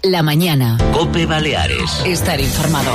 La mañana. COPE Baleares. Estar informado.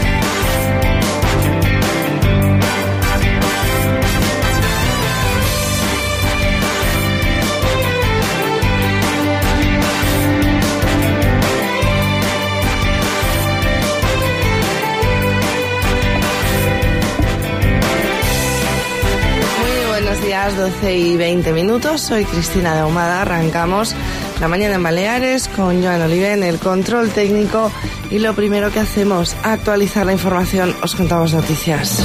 Buenos días, 12 y 20 minutos. Soy Cristina de Ahumada. Arrancamos la mañana en Baleares con Joan Olive en el control técnico. Y lo primero que hacemos, actualizar la información. Os contamos noticias.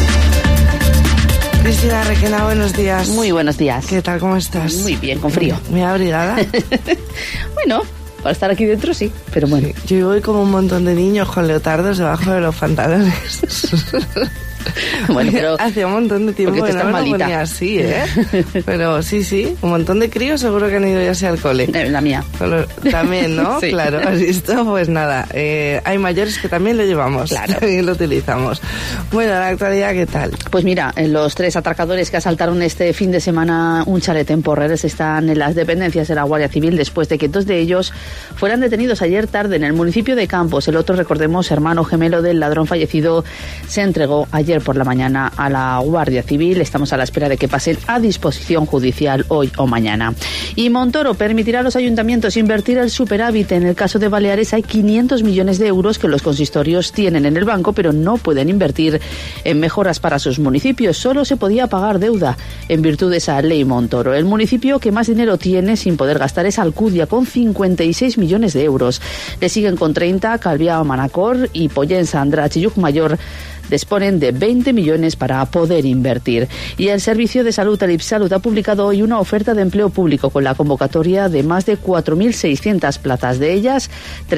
Cristina Requena, buenos días. Muy buenos días. ¿Qué tal? ¿Cómo estás? Muy bien, con frío. ¿Muy abrigada? Bueno, para estar aquí dentro sí, pero bueno. Sí, yo voy como un montón de niños con leotardos debajo de los pantalones. Bueno, pero hacía un montón de tiempo que no me lo ponía así, Pero sí, un montón de críos seguro que han ido ya así al cole. La mía. Pero también, ¿no? Sí. Claro, has visto, pues nada, hay mayores que también lo llevamos, claro, y lo utilizamos. Bueno, la actualidad, ¿qué tal? Pues mira, los 3 atracadores que asaltaron este fin de semana un chalet en Porreres están en las dependencias de la Guardia Civil después de que 2 de ellos fueran detenidos ayer tarde en el municipio de Campos. El otro, recordemos, hermano gemelo del ladrón fallecido, se entregó ayer por la mañana a la Guardia Civil. Estamos a la espera de que pasen a disposición judicial hoy o mañana. Y Montoro permitirá a los ayuntamientos invertir el superávit. En el caso de Baleares hay 500 millones de euros que los consistorios tienen en el banco, pero no pueden invertir en mejoras para sus municipios. Solo se podía pagar deuda en virtud de esa ley Montoro. El municipio que más dinero tiene sin poder gastar es Alcudia, con 56 millones de euros. Le siguen con 30 Calviá, Manacor y Pollensa, Andratx y Llucmayor. Disponen de 20 millones para poder invertir. Y el Servicio de Salud, el IPSalud, ha publicado hoy una oferta de empleo público con la convocatoria de más de 4.600 plazas. De ellas,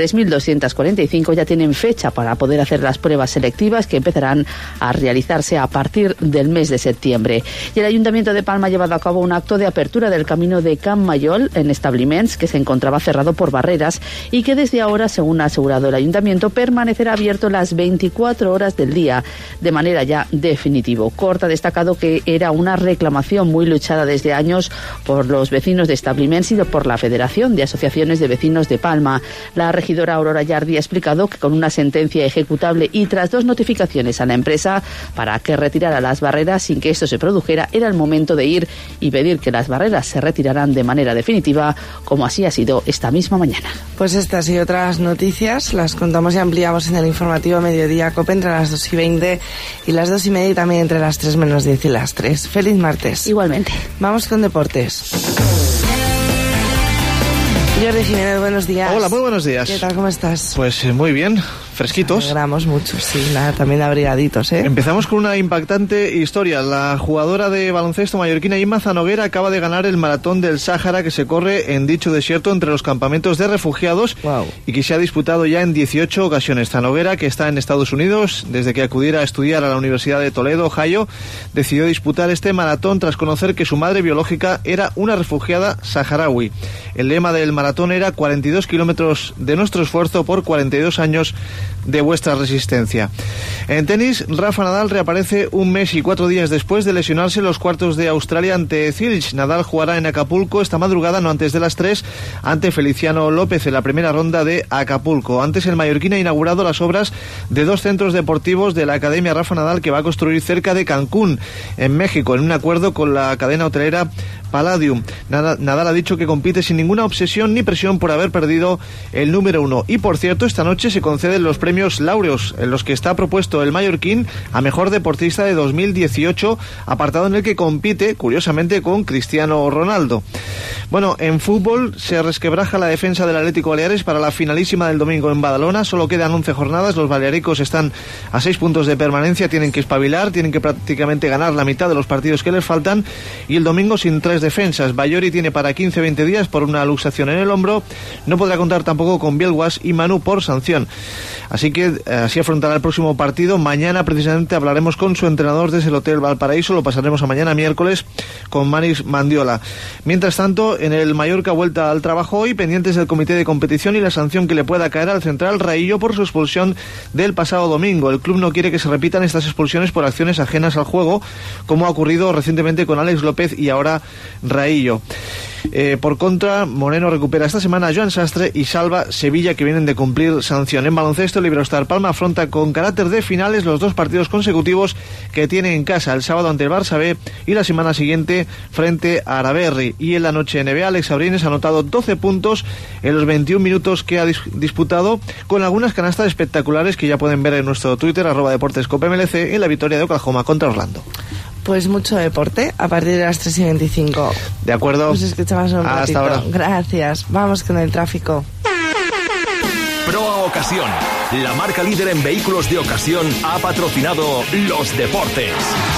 3.245 ya tienen fecha para poder hacer las pruebas selectivas que empezarán a realizarse a partir del mes de septiembre. Y el Ayuntamiento de Palma ha llevado a cabo un acto de apertura del camino de Can Mayol en Establiments, que se encontraba cerrado por barreras y que desde ahora, según ha asegurado el Ayuntamiento, permanecerá abierto las 24 horas del día de manera ya definitiva. Cort ha destacado que era una reclamación muy luchada desde años por los vecinos de Establiments y por la Federación de Asociaciones de Vecinos de Palma. La regidora Aurora Yardi ha explicado que con una sentencia ejecutable y tras 2 notificaciones a la empresa para que retirara las barreras sin que esto se produjera, era el momento de ir y pedir que las barreras se retiraran de manera definitiva, como así ha sido esta misma mañana. Pues estas y otras noticias las contamos y ampliamos en el informativo Mediodía COPE entre las 2:20 y las 2:30 y también entre las 3 menos 10 y las 3. Feliz martes. Igualmente. Vamos con deportes. Jordi Jiménez, buenos días. Hola, muy buenos días. ¿Qué tal, cómo estás? Pues muy bien, fresquitos. Nos alegramos mucho, sí, nada, también abrigaditos, Empezamos con una impactante historia. La jugadora de baloncesto mallorquina Imma Zanoguera acaba de ganar el maratón del Sáhara, que se corre en dicho desierto entre los campamentos de refugiados. Wow. Y que se ha disputado ya en 18 ocasiones. Zanoguera, que está en Estados Unidos desde que acudiera a estudiar a la Universidad de Toledo, Ohio, decidió disputar este maratón tras conocer que su madre biológica era una refugiada saharaui. El lema del maratón era 42 kilómetros de nuestro esfuerzo por 42 años de vuestra resistencia. En tenis, Rafa Nadal reaparece 1 mes y 4 días después de lesionarse en los cuartos de Australia ante Cilic. Nadal jugará en Acapulco esta madrugada, no antes de las 3, ante Feliciano López en la primera ronda de Acapulco. Antes, el mallorquín ha inaugurado las obras de 2 centros deportivos de la Academia Rafa Nadal, que va a construir cerca de Cancún, en México, en un acuerdo con la cadena hotelera Palladium. Nadal ha dicho que compite sin ninguna obsesión ni presión por haber perdido el número 1. Y por cierto, esta noche se conceden los premios Laureus, en los que está propuesto el mallorquín a mejor deportista de 2018, apartado en el que compite, curiosamente, con Cristiano Ronaldo. Bueno, en fútbol se resquebraja la defensa del Atlético Baleares para la finalísima del domingo en Badalona. Solo quedan 11 jornadas, los balearicos están a 6 puntos de permanencia, tienen que espabilar, tienen que prácticamente ganar la mitad de los partidos que les faltan, y el domingo sin 3 defensas. Bayori tiene para 15-20 días por una luxación en el hombro, no podrá contar tampoco con Bielguas y Manu por sanción. Así que así afrontará el próximo partido. Mañana precisamente hablaremos con su entrenador desde el Hotel Valparaíso, lo pasaremos a mañana miércoles con Manis Mandiola. Mientras tanto, en el Mallorca vuelta al trabajo hoy, pendientes del comité de competición y la sanción que le pueda caer al central Raillo por su expulsión del pasado domingo. El club no quiere que se repitan estas expulsiones por acciones ajenas al juego, como ha ocurrido recientemente con Alex López y ahora Raillo. Por contra, Moreno recupera esta semana a Joan Sastre y salva Sevilla, que vienen de cumplir sanción. En baloncesto, el Iberostar Palma afronta con carácter de finales los 2 partidos consecutivos que tiene en casa, el sábado ante el Barça B y la semana siguiente frente a Araberri. Y en la noche NBA, Alex Abrines ha anotado 12 puntos en los 21 minutos que ha disputado, con algunas canastas espectaculares que ya pueden ver en nuestro Twitter, @deportescopemlc, en la victoria de Oklahoma contra Orlando. Pues mucho deporte a partir de las 3:25. De acuerdo. Pues escuchamos un ratito. Hasta ahora. Gracias. Vamos con el tráfico. Proa Ocasión, la marca líder en vehículos de ocasión, ha patrocinado los deportes.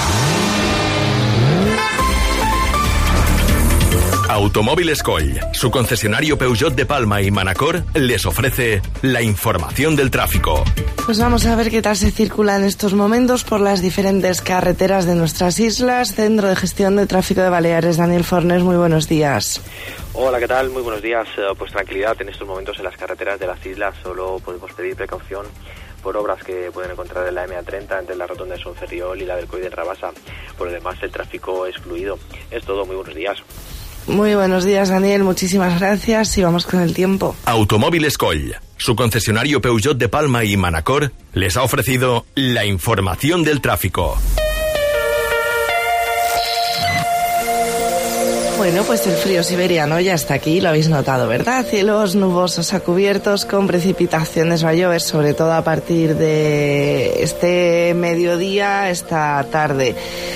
Automóviles Coll, su concesionario Peugeot de Palma y Manacor, les ofrece la información del tráfico. Pues vamos a ver qué tal se circula en estos momentos por las diferentes carreteras de nuestras islas. Centro de Gestión de Tráfico de Baleares, Daniel Fornes, muy buenos días. Hola, ¿qué tal? Muy buenos días. Pues tranquilidad en estos momentos en las carreteras de las islas. Solo podemos pedir precaución por obras que pueden encontrar en la MA30 entre la rotonda de Sonferriol y la del Coll de Rabasa. Por lo demás, el tráfico es fluido. Es todo. Muy buenos días. Muy buenos días, Daniel. Muchísimas gracias y vamos con el tiempo. Automóviles Coll, su concesionario Peugeot de Palma y Manacor, les ha ofrecido la información del tráfico. Bueno, pues el frío siberiano ya está aquí, lo habéis notado, ¿verdad? Cielos nubosos a cubiertos con precipitaciones, va a llover sobre todo a partir de este mediodía, esta tarde.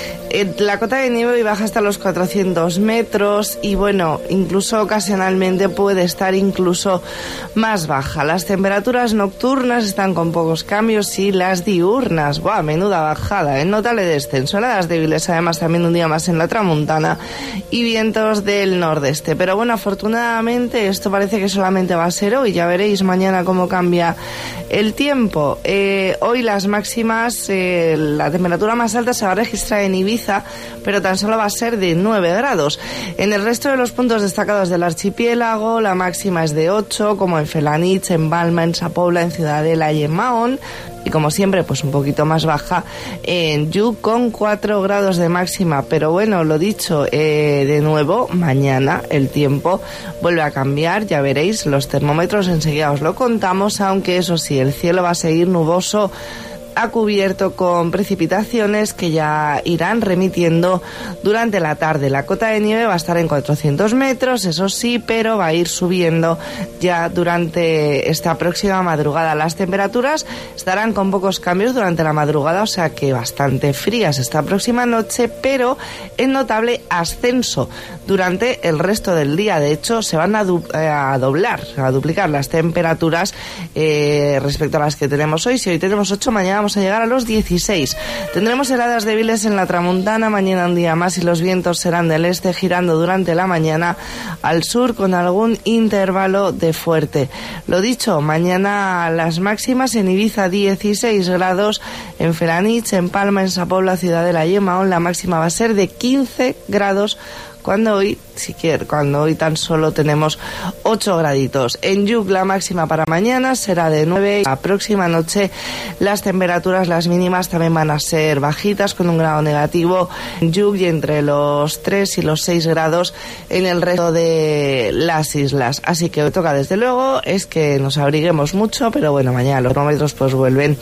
La cota de nieve hoy baja hasta los 400 metros y bueno, incluso ocasionalmente puede estar incluso más baja. Las temperaturas nocturnas están con pocos cambios y las diurnas, ¡buah! Menuda bajada, notable descenso. Heladas débiles, además también un día más en la tramuntana y vientos del nordeste. Pero bueno, afortunadamente esto parece que solamente va a ser hoy. Ya veréis mañana cómo cambia el tiempo. Hoy las máximas, la temperatura más alta se va a registrar en Ibiza, pero tan solo va a ser de 9 grados. En el resto de los puntos destacados del archipiélago, la máxima es de 8, como en Felanitx, en Balma, en Sa Pobla, en Ciudadela y en Mahón. Y como siempre, pues un poquito más baja en Lluc con 4 grados de máxima. Pero bueno, lo dicho, de nuevo, mañana el tiempo vuelve a cambiar. Ya veréis, los termómetros enseguida os lo contamos, aunque eso sí, el cielo va a seguir nuboso a cubierto con precipitaciones que ya irán remitiendo durante la tarde. La cota de nieve va a estar en 400 metros, eso sí, pero va a ir subiendo ya durante esta próxima madrugada. Las temperaturas estarán con pocos cambios durante la madrugada, o sea que bastante frías esta próxima noche, pero en notable ascenso durante el resto del día. De hecho, se van a duplicar las temperaturas respecto a las que tenemos hoy. Si hoy tenemos 8, mañana vamos a llegar a los 16. Tendremos heladas débiles en la tramuntana, mañana un día más, y los vientos serán del este, girando durante la mañana al sur con algún intervalo de fuerte. Lo dicho, mañana las máximas en Ibiza 16 grados, en Felanitx, en Palma, en Sa Pobla, Ciudadela y en Mahón la máxima va a ser de 15 grados, cuando hoy tan solo tenemos 8 graditos. En Lluc la máxima para mañana será de 9. La próxima noche las temperaturas, las mínimas, también van a ser bajitas, con un grado negativo en Lluc y entre los 3 y los 6 grados en el resto de las islas. Así que lo que toca desde luego es que nos abriguemos mucho, pero bueno, mañana los termómetros pues vuelven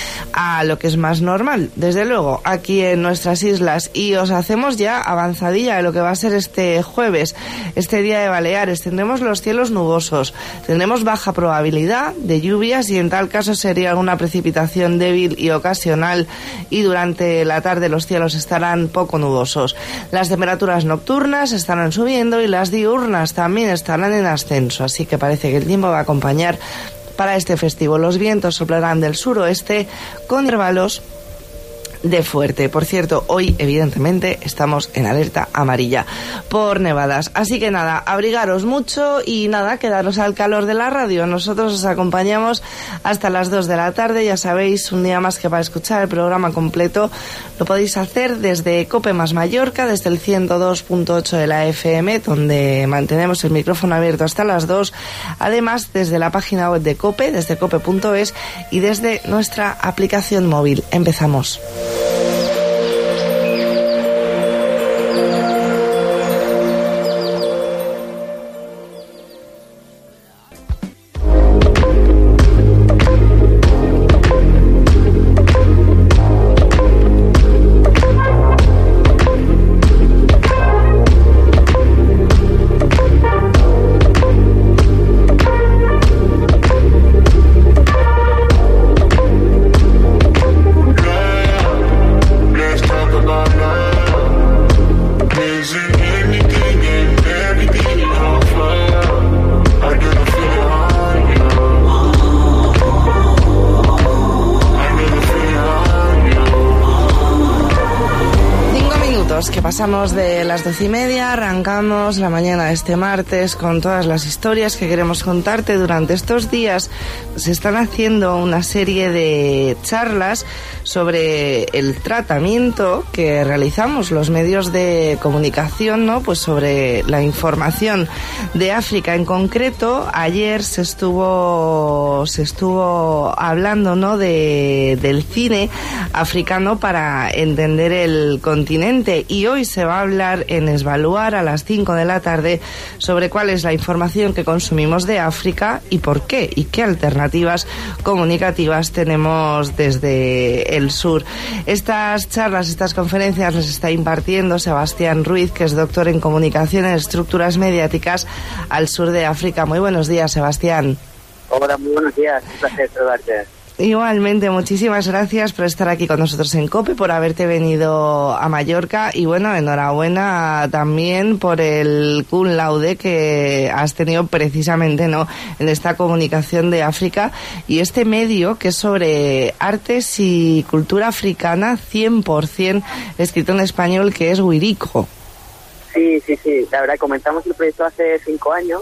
a lo que es más normal, desde luego, aquí en nuestras islas. Y os hacemos ya avanzadilla de lo que va a ser este jueves, este día de Baleares. Tendremos los cielos nubosos, tendremos baja probabilidad de lluvias y en tal caso sería alguna precipitación débil y ocasional, y durante la tarde los cielos estarán poco nubosos. Las temperaturas nocturnas estarán subiendo y las diurnas también estarán en ascenso, así que parece que el tiempo va a acompañar para este festivo. Los vientos soplarán del suroeste con intervalos de fuerte. Por cierto, hoy evidentemente estamos en alerta amarilla por nevadas, así que nada, abrigaros mucho y nada, quedaros al calor de la radio. Nosotros os acompañamos hasta las 2 de la tarde, ya sabéis, un día más que para escuchar el programa completo lo podéis hacer desde COPE más Mallorca, desde el 102.8 de la FM, donde mantenemos el micrófono abierto hasta las 2, además desde la página web de COPE, desde cope.es, y desde nuestra aplicación móvil. Empezamos. pasamos de las 12:30, arrancamos la mañana de este martes con todas las historias que queremos contarte. Durante estos días se están haciendo una serie de charlas sobre el tratamiento que realizamos los medios de comunicación, ¿no? Pues sobre la información de África. En concreto, ayer se estuvo hablando, ¿no? del cine africano para entender el continente, y hoy se va a hablar en Esvaluar a las 5 de la tarde sobre cuál es la información que consumimos de África y por qué, y qué alternativas comunicativas tenemos desde el sur. Estas charlas, estas conferencias las está impartiendo Sebastián Ruiz, que es doctor en comunicación en estructuras mediáticas al sur de África. Muy buenos días, Sebastián. Hola, muy buenos días, un placer saludarte. Igualmente, muchísimas gracias por estar aquí con nosotros en COPE, por haberte venido a Mallorca, y bueno, enhorabuena también por el cum laude que has tenido precisamente, ¿no?, en esta comunicación de África y este medio que es sobre artes y cultura africana 100% escrito en español, que es Wirico. Sí, la verdad comenzamos el proyecto hace 5 años.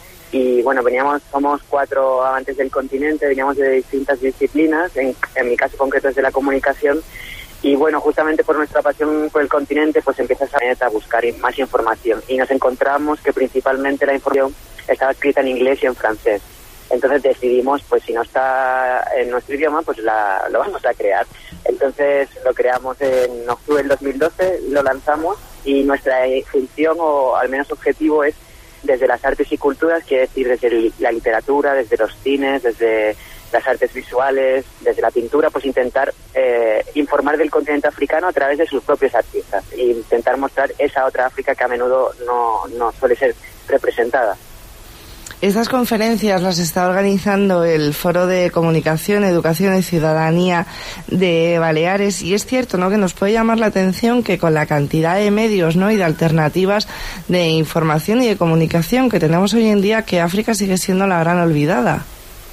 Y bueno, somos 4 amantes del continente, veníamos de distintas disciplinas, en mi caso concreto es de la comunicación, y bueno, justamente por nuestra pasión por el continente, pues empiezas a buscar más información, y nos encontramos que principalmente la información estaba escrita en inglés y en francés. Entonces decidimos, pues si no está en nuestro idioma, pues lo vamos a crear. Entonces lo creamos en octubre del 2012, lo lanzamos, y nuestra función, o al menos objetivo, es desde las artes y culturas, quiere decir desde la literatura, desde los cines, desde las artes visuales, desde la pintura, pues intentar informar del continente africano a través de sus propios artistas e intentar mostrar esa otra África que a menudo no suele ser representada. Estas conferencias las está organizando el Foro de Comunicación, Educación y Ciudadanía de Baleares, y es cierto, ¿no?, que nos puede llamar la atención que con la cantidad de medios, ¿no?, y de alternativas de información y de comunicación que tenemos hoy en día, que África sigue siendo la gran olvidada.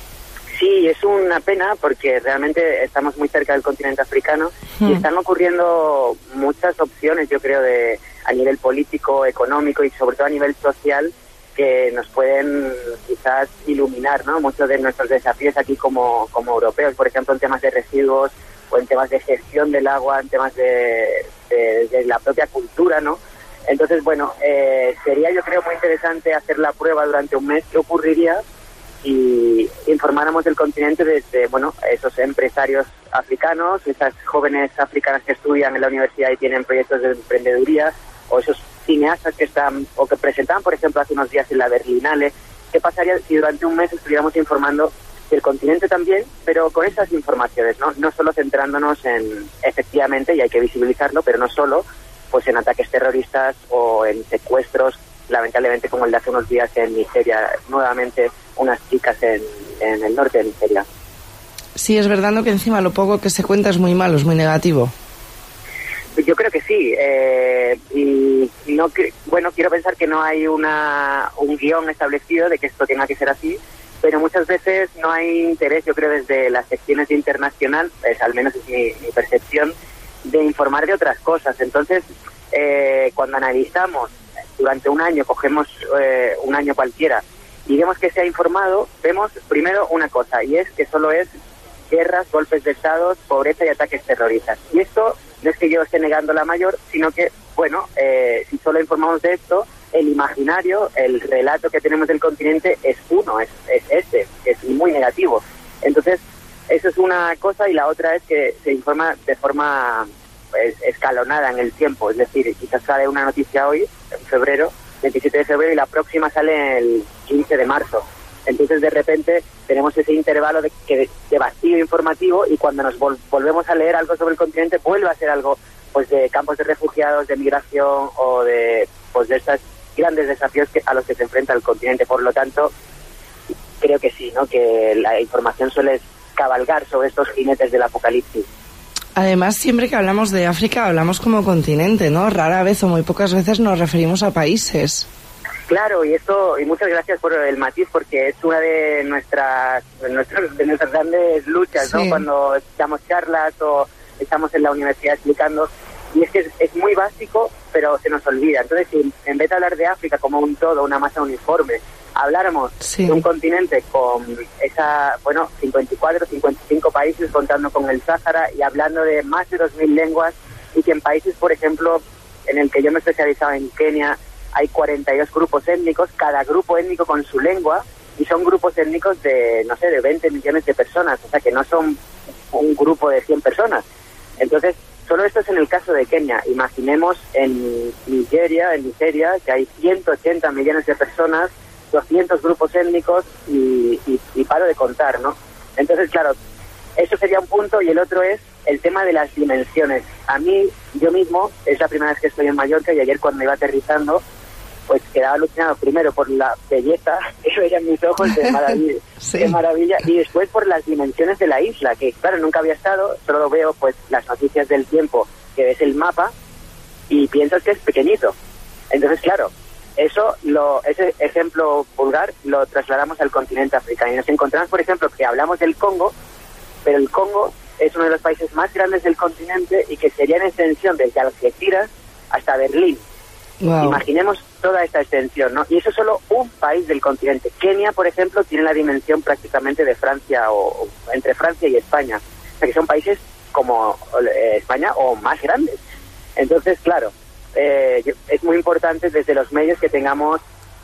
Sí, es una pena porque realmente estamos muy cerca del continente africano y están ocurriendo muchas opciones, yo creo, a nivel político, económico y sobre todo a nivel social, que nos pueden quizás iluminar, ¿no?, muchos de nuestros desafíos aquí como europeos, por ejemplo, en temas de residuos o en temas de gestión del agua, en temas de la propia cultura, ¿no? Entonces, bueno, sería, yo creo, muy interesante hacer la prueba durante un mes. ¿Qué ocurriría si informáramos del continente desde, bueno, esos empresarios africanos, esas jóvenes africanas que estudian en la universidad y tienen proyectos de emprendeduría, o esos cineastas que están o que presentaban, por ejemplo, hace unos días en la Berlinale? ¿Qué pasaría si durante un mes estuviéramos informando del continente también, pero con esas informaciones, no solo centrándonos en, efectivamente, y hay que visibilizarlo, pero no solo, pues en ataques terroristas o en secuestros, lamentablemente como el de hace unos días en Nigeria, nuevamente unas chicas en el norte de Nigeria? Sí, es verdad, ¿no?, que encima lo poco que se cuenta es muy malo, es muy negativo. Yo creo que sí, quiero pensar que no hay un guión establecido de que esto tenga que ser así, pero muchas veces no hay interés, yo creo, desde las secciones internacional, al menos es mi percepción, de informar de otras cosas. Entonces, cuando analizamos durante un año, cogemos un año cualquiera y vemos que se ha informado, vemos primero una cosa, y es que solo es guerras, golpes de Estado, pobreza y ataques terroristas. Y esto no es que yo esté negando la mayor, sino que, bueno, si solo informamos de esto, el imaginario, el relato que tenemos del continente es uno, es este, es muy negativo. Entonces, eso es una cosa, y la otra es que se informa de forma escalonada en el tiempo. Es decir, quizás sale una noticia hoy, en febrero, 27 de febrero, y la próxima sale el 15 de marzo. Entonces, de repente, tenemos ese intervalo de vacío informativo, y cuando nos volvemos a leer algo sobre el continente, vuelve a ser algo, pues, de campos de refugiados, de migración, o de estos grandes desafíos a los que se enfrenta el continente. Por lo tanto, creo que sí, ¿no?, que la información suele cabalgar sobre estos jinetes del apocalipsis. Además, siempre que hablamos de África, hablamos como continente, ¿no? Rara vez o muy pocas veces nos referimos a países. Claro, y muchas gracias por el matiz, porque es una de nuestras grandes luchas, ¿no? Sí. Cuando damos charlas o estamos en la universidad explicando, y es que es muy básico pero se nos olvida. Entonces, si en vez de hablar de África como un todo, una masa uniforme, habláramos de un continente con 54, 55 países, contando con el Sáhara, y hablando de más de 2.000 lenguas, y que en países, por ejemplo, en el que yo me he especializado, en Kenia, hay 42 grupos étnicos, cada grupo étnico con su lengua, y son grupos étnicos de, no sé, de 20 millones de personas, o sea que no son un grupo de 100 personas. Entonces, solo esto es en el caso de Kenia. Imaginemos en Nigeria, que hay 180 millones de personas, 200 grupos étnicos y paro de contar, ¿no? Entonces, claro, eso sería un punto, y el otro es el tema de las dimensiones. A mí, yo mismo, es la primera vez que estoy en Mallorca, y ayer cuando iba aterrizando, pues quedaba alucinado primero por la belleza que veía en mis ojos, de maravilla, de maravilla, y después por las dimensiones de la isla, que claro, nunca había estado, solo veo pues las noticias del tiempo, que ves el mapa, y piensas que es pequeñito. Entonces, claro, ese ejemplo vulgar lo trasladamos al continente africano, y nos encontramos, por ejemplo, que hablamos del Congo, pero el Congo es uno de los países más grandes del continente, y que sería en extensión desde Algeciras hasta Berlín. Wow. Imaginemos toda esta extensión, ¿no? Y eso es solo un país del continente. Kenia, por ejemplo, tiene la dimensión prácticamente de Francia, o entre Francia y España. O sea, que son países como España o más grandes. Entonces, claro, es muy importante desde los medios que tengamos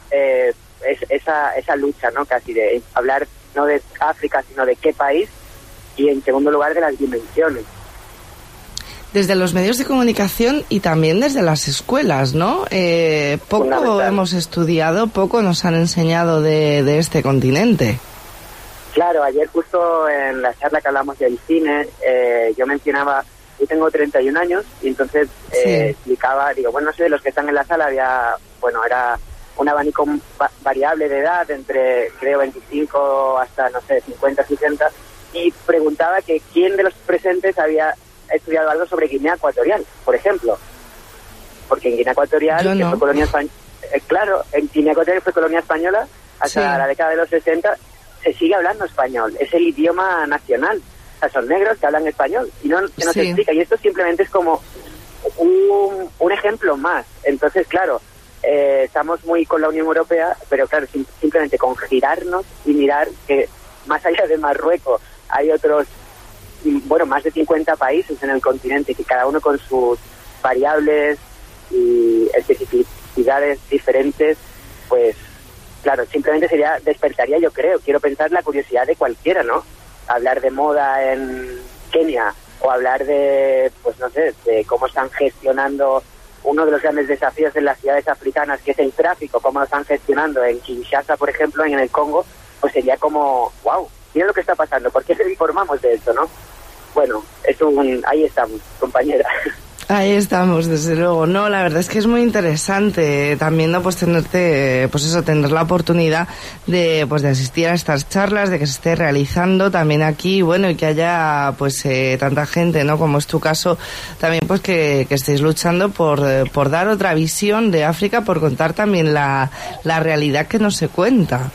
esa lucha, ¿no? Casi de hablar no de África, sino de qué país, y en segundo lugar de las dimensiones. Desde los medios de comunicación y también desde las escuelas, ¿no? Poco hemos estudiado, poco nos han enseñado de este continente. Claro, ayer justo en la charla que hablamos del cine, yo mencionaba, yo tengo 31 años, y entonces explicaba, digo, bueno, no sé, de los que están en la sala era un abanico variable de edad, entre, creo, 25 hasta, no sé, 50, 60, y preguntaba que quién de los presentes había estudiado algo sobre Guinea Ecuatorial, por ejemplo, porque en Guinea Ecuatorial, que fue colonia española, en Guinea Ecuatorial fue colonia española hasta la década de los 60, se sigue hablando español, es el idioma nacional, o sea, son negros que hablan español, y no se nos explica, y esto simplemente es como un ejemplo más. Entonces, claro, estamos muy con la Unión Europea, pero claro, simplemente con girarnos y mirar que más allá de Marruecos hay otros, más de 50 países en el continente, que cada uno con sus variables y especificidades diferentes, pues claro, simplemente despertaría, yo creo, quiero pensar, la curiosidad de cualquiera, ¿no? Hablar de moda en Kenia, o hablar de, pues no sé, de cómo están gestionando uno de los grandes desafíos en las ciudades africanas, que es el tráfico, cómo lo están gestionando en Kinshasa, por ejemplo, en el Congo, pues sería como, wow, mira lo que está pasando, ¿por qué se informamos de esto, no? Bueno, ahí estamos, compañera. Ahí estamos, desde luego. No, la verdad es que es muy interesante también, ¿no? Pues tener la oportunidad de asistir a estas charlas, de que se esté realizando también aquí, bueno, y que haya tanta gente, ¿no? Como es tu caso, también pues que estéis luchando por dar otra visión de África, por contar también la realidad que no se cuenta.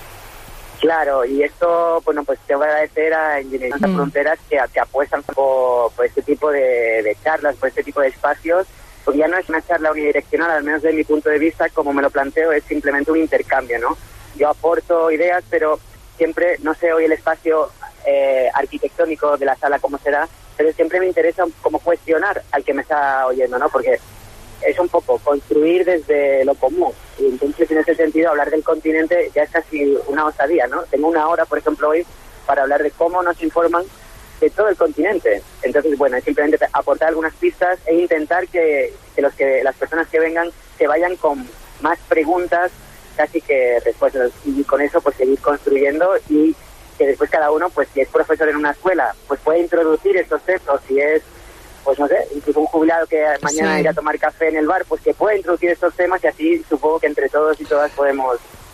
Claro, y esto, bueno, pues tengo que agradecer a Ingeniería Sin Fronteras que apuestan por este tipo de charlas, por este tipo de espacios, porque ya no es una charla unidireccional, al menos desde mi punto de vista, como me lo planteo, es simplemente un intercambio, ¿no? Yo aporto ideas, pero siempre, no sé hoy el espacio arquitectónico de la sala cómo será, pero siempre me interesa como cuestionar al que me está oyendo, ¿no? Porque es un poco construir desde lo común, y entonces en ese sentido hablar del continente ya es casi una osadía, ¿no? Tengo una hora, por ejemplo, hoy para hablar de cómo nos informan de todo el continente. Entonces, bueno, es simplemente aportar algunas pistas e intentar que las personas que vengan se vayan con más preguntas casi que respuestas, y con eso pues seguir construyendo, y que después cada uno, pues si es profesor en una escuela, pues puede introducir estos textos, si es, pues no sé, incluso un jubilado que mañana irá a tomar café en el bar, pues que puede introducir estos temas, y así supongo que entre todos y todas podemos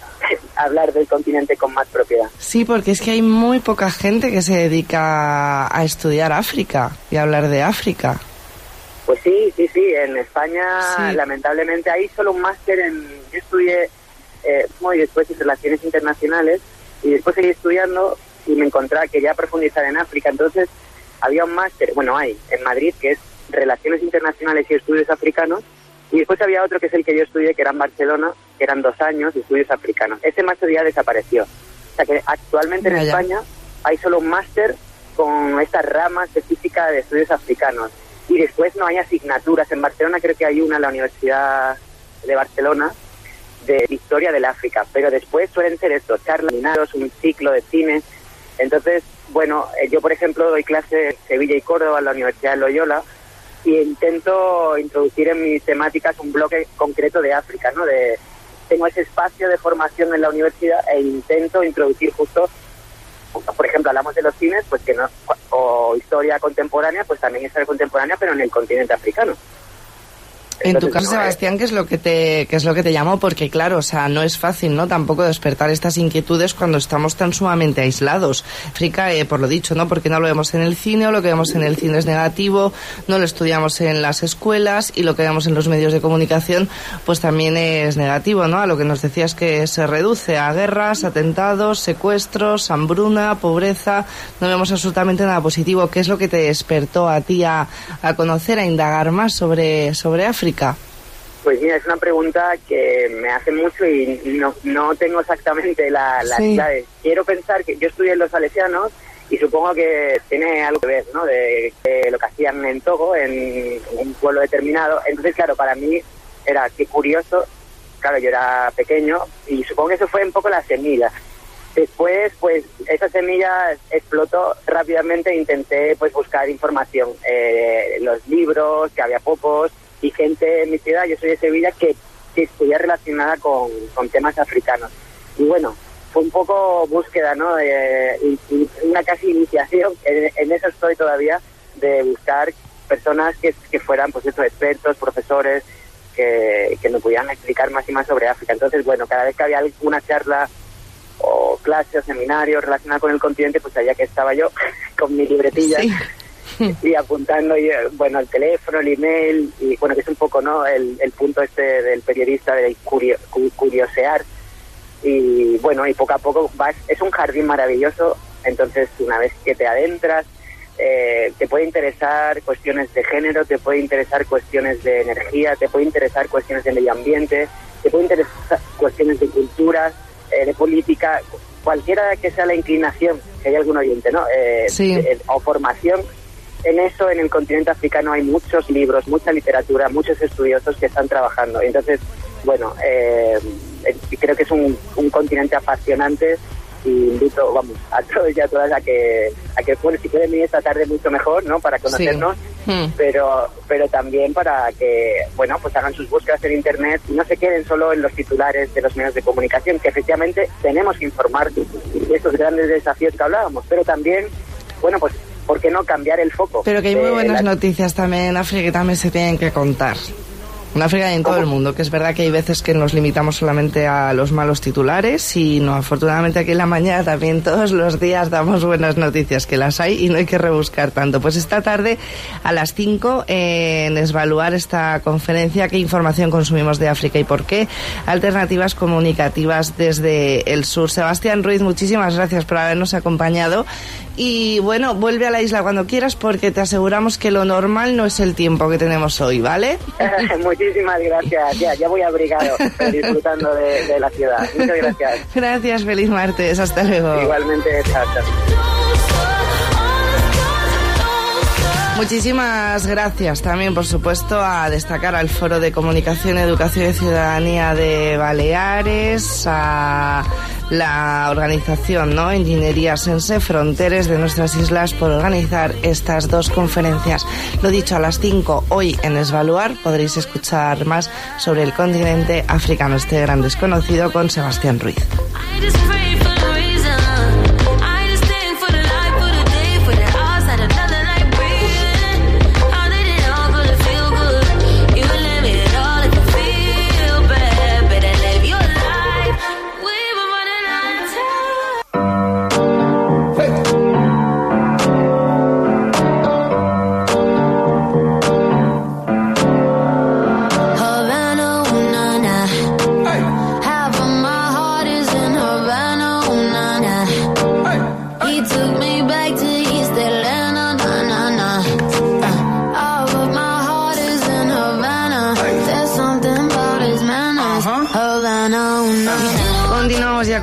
hablar del continente con más propiedad. Sí, porque es que hay muy poca gente que se dedica a estudiar África y a hablar de África. Pues sí, en España lamentablemente hay solo un máster yo estudié y después en Relaciones Internacionales, y después seguí estudiando y me encontraba, quería profundizar en África, entonces había un máster, hay en Madrid, que es Relaciones Internacionales y Estudios Africanos, Y después había otro que es el que yo estudié, que era en Barcelona, que eran 2 años de estudios africanos. Ese máster ya desapareció. O sea que actualmente en España hay solo un máster con esta rama específica de estudios africanos. Y después no hay asignaturas. En Barcelona creo que hay una en la Universidad de Barcelona de historia del África, pero después suelen ser estos charlas, un ciclo de cine. Entonces, bueno, yo por ejemplo doy clase en Sevilla y Córdoba en la Universidad de Loyola y intento introducir en mis temáticas un bloque concreto de África, ¿no? Tengo ese espacio de formación en la universidad e intento introducir justo, por ejemplo, hablamos de los cines, pues que no, o historia contemporánea, pues también historia contemporánea, pero en el continente africano. En tu caso, Sebastián, ¿qué es lo que te llamó? Porque claro, o sea, no es fácil, ¿no? Tampoco despertar estas inquietudes cuando estamos tan sumamente aislados. África, por lo dicho, ¿no? Porque no lo vemos en el cine, o lo que vemos en el cine es negativo, no lo estudiamos en las escuelas, y lo que vemos en los medios de comunicación, pues también es negativo, ¿no? A lo que nos decías, que se reduce a guerras, atentados, secuestros, hambruna, pobreza. No vemos absolutamente nada positivo. ¿Qué es lo que te despertó a ti a conocer, a indagar más sobre África? Pues mira, es una pregunta que me hacen mucho y no tengo exactamente las claves. Quiero pensar que yo estudié en los salesianos y supongo que tiene algo que ver, ¿no? De lo que hacían en Togo, en un pueblo determinado. Entonces, claro, para mí era qué curioso. Claro, yo era pequeño y supongo que eso fue un poco la semilla. Después, pues, esa semilla explotó rápidamente e intenté, pues, buscar información. Los libros, que había pocos, y gente en mi ciudad, yo soy de Sevilla, que estudia relacionada con temas africanos. Y bueno, fue un poco búsqueda, ¿no? Una casi iniciación, en eso estoy todavía, de buscar personas que fueran, pues, esos expertos, profesores, que me pudieran explicar más y más sobre África. Entonces, bueno, cada vez que había alguna charla o clase o seminario relacionado con el continente, pues allá que estaba yo con mi libretilla. Sí. Y apuntando, bueno, el teléfono, el email, y bueno, que es un poco, ¿no?, el punto este del periodista, de curiosear. Y bueno, y poco a poco es un jardín maravilloso. Entonces, una vez que te adentras, te puede interesar cuestiones de género, te puede interesar cuestiones de energía, te puede interesar cuestiones de medio ambiente, te puede interesar cuestiones de cultura, de política, cualquiera que sea la inclinación, que hay algún oyente, ¿no? O formación. En eso, en el continente africano, hay muchos libros, mucha literatura, muchos estudiosos que están trabajando. Entonces, bueno, creo que es un continente apasionante, y invito, vamos, a todos y a todas a que bueno, si pueden venir esta tarde mucho mejor, ¿no?, para conocernos, pero también para que, bueno, pues hagan sus búsquedas en internet y no se queden solo en los titulares de los medios de comunicación, que efectivamente tenemos que informar de estos grandes desafíos que hablábamos, pero también, bueno, pues, ¿por qué no cambiar el foco? Pero que hay muy buenas noticias también en África, que también se tienen que contar. En África y en todo el mundo, que es verdad que hay veces que nos limitamos solamente a los malos titulares, y no, afortunadamente aquí en La Mañana también todos los días damos buenas noticias, que las hay y no hay que rebuscar tanto. Pues esta tarde a las 5 en Esvaluar esta conferencia, ¿qué información consumimos de África y por qué? Alternativas comunicativas desde el sur. Sebastián Ruiz, muchísimas gracias por habernos acompañado. Y bueno, vuelve a la isla cuando quieras, porque te aseguramos que lo normal no es el tiempo que tenemos hoy, ¿vale? Muchísimas gracias, ya voy abrigado, disfrutando de la ciudad. Muchas gracias. Gracias, feliz martes, hasta luego. Igualmente, hasta. Muchísimas gracias también, por supuesto, a destacar al Foro de Comunicación, Educación y Ciudadanía de Baleares, a la organización, ¿no?, Ingeniería Sense Fronteres de nuestras islas, por organizar estas dos conferencias. Lo dicho, a las 5 hoy en Esvaluar podréis escuchar más sobre el continente africano, este gran desconocido, con Sebastián Ruiz. There's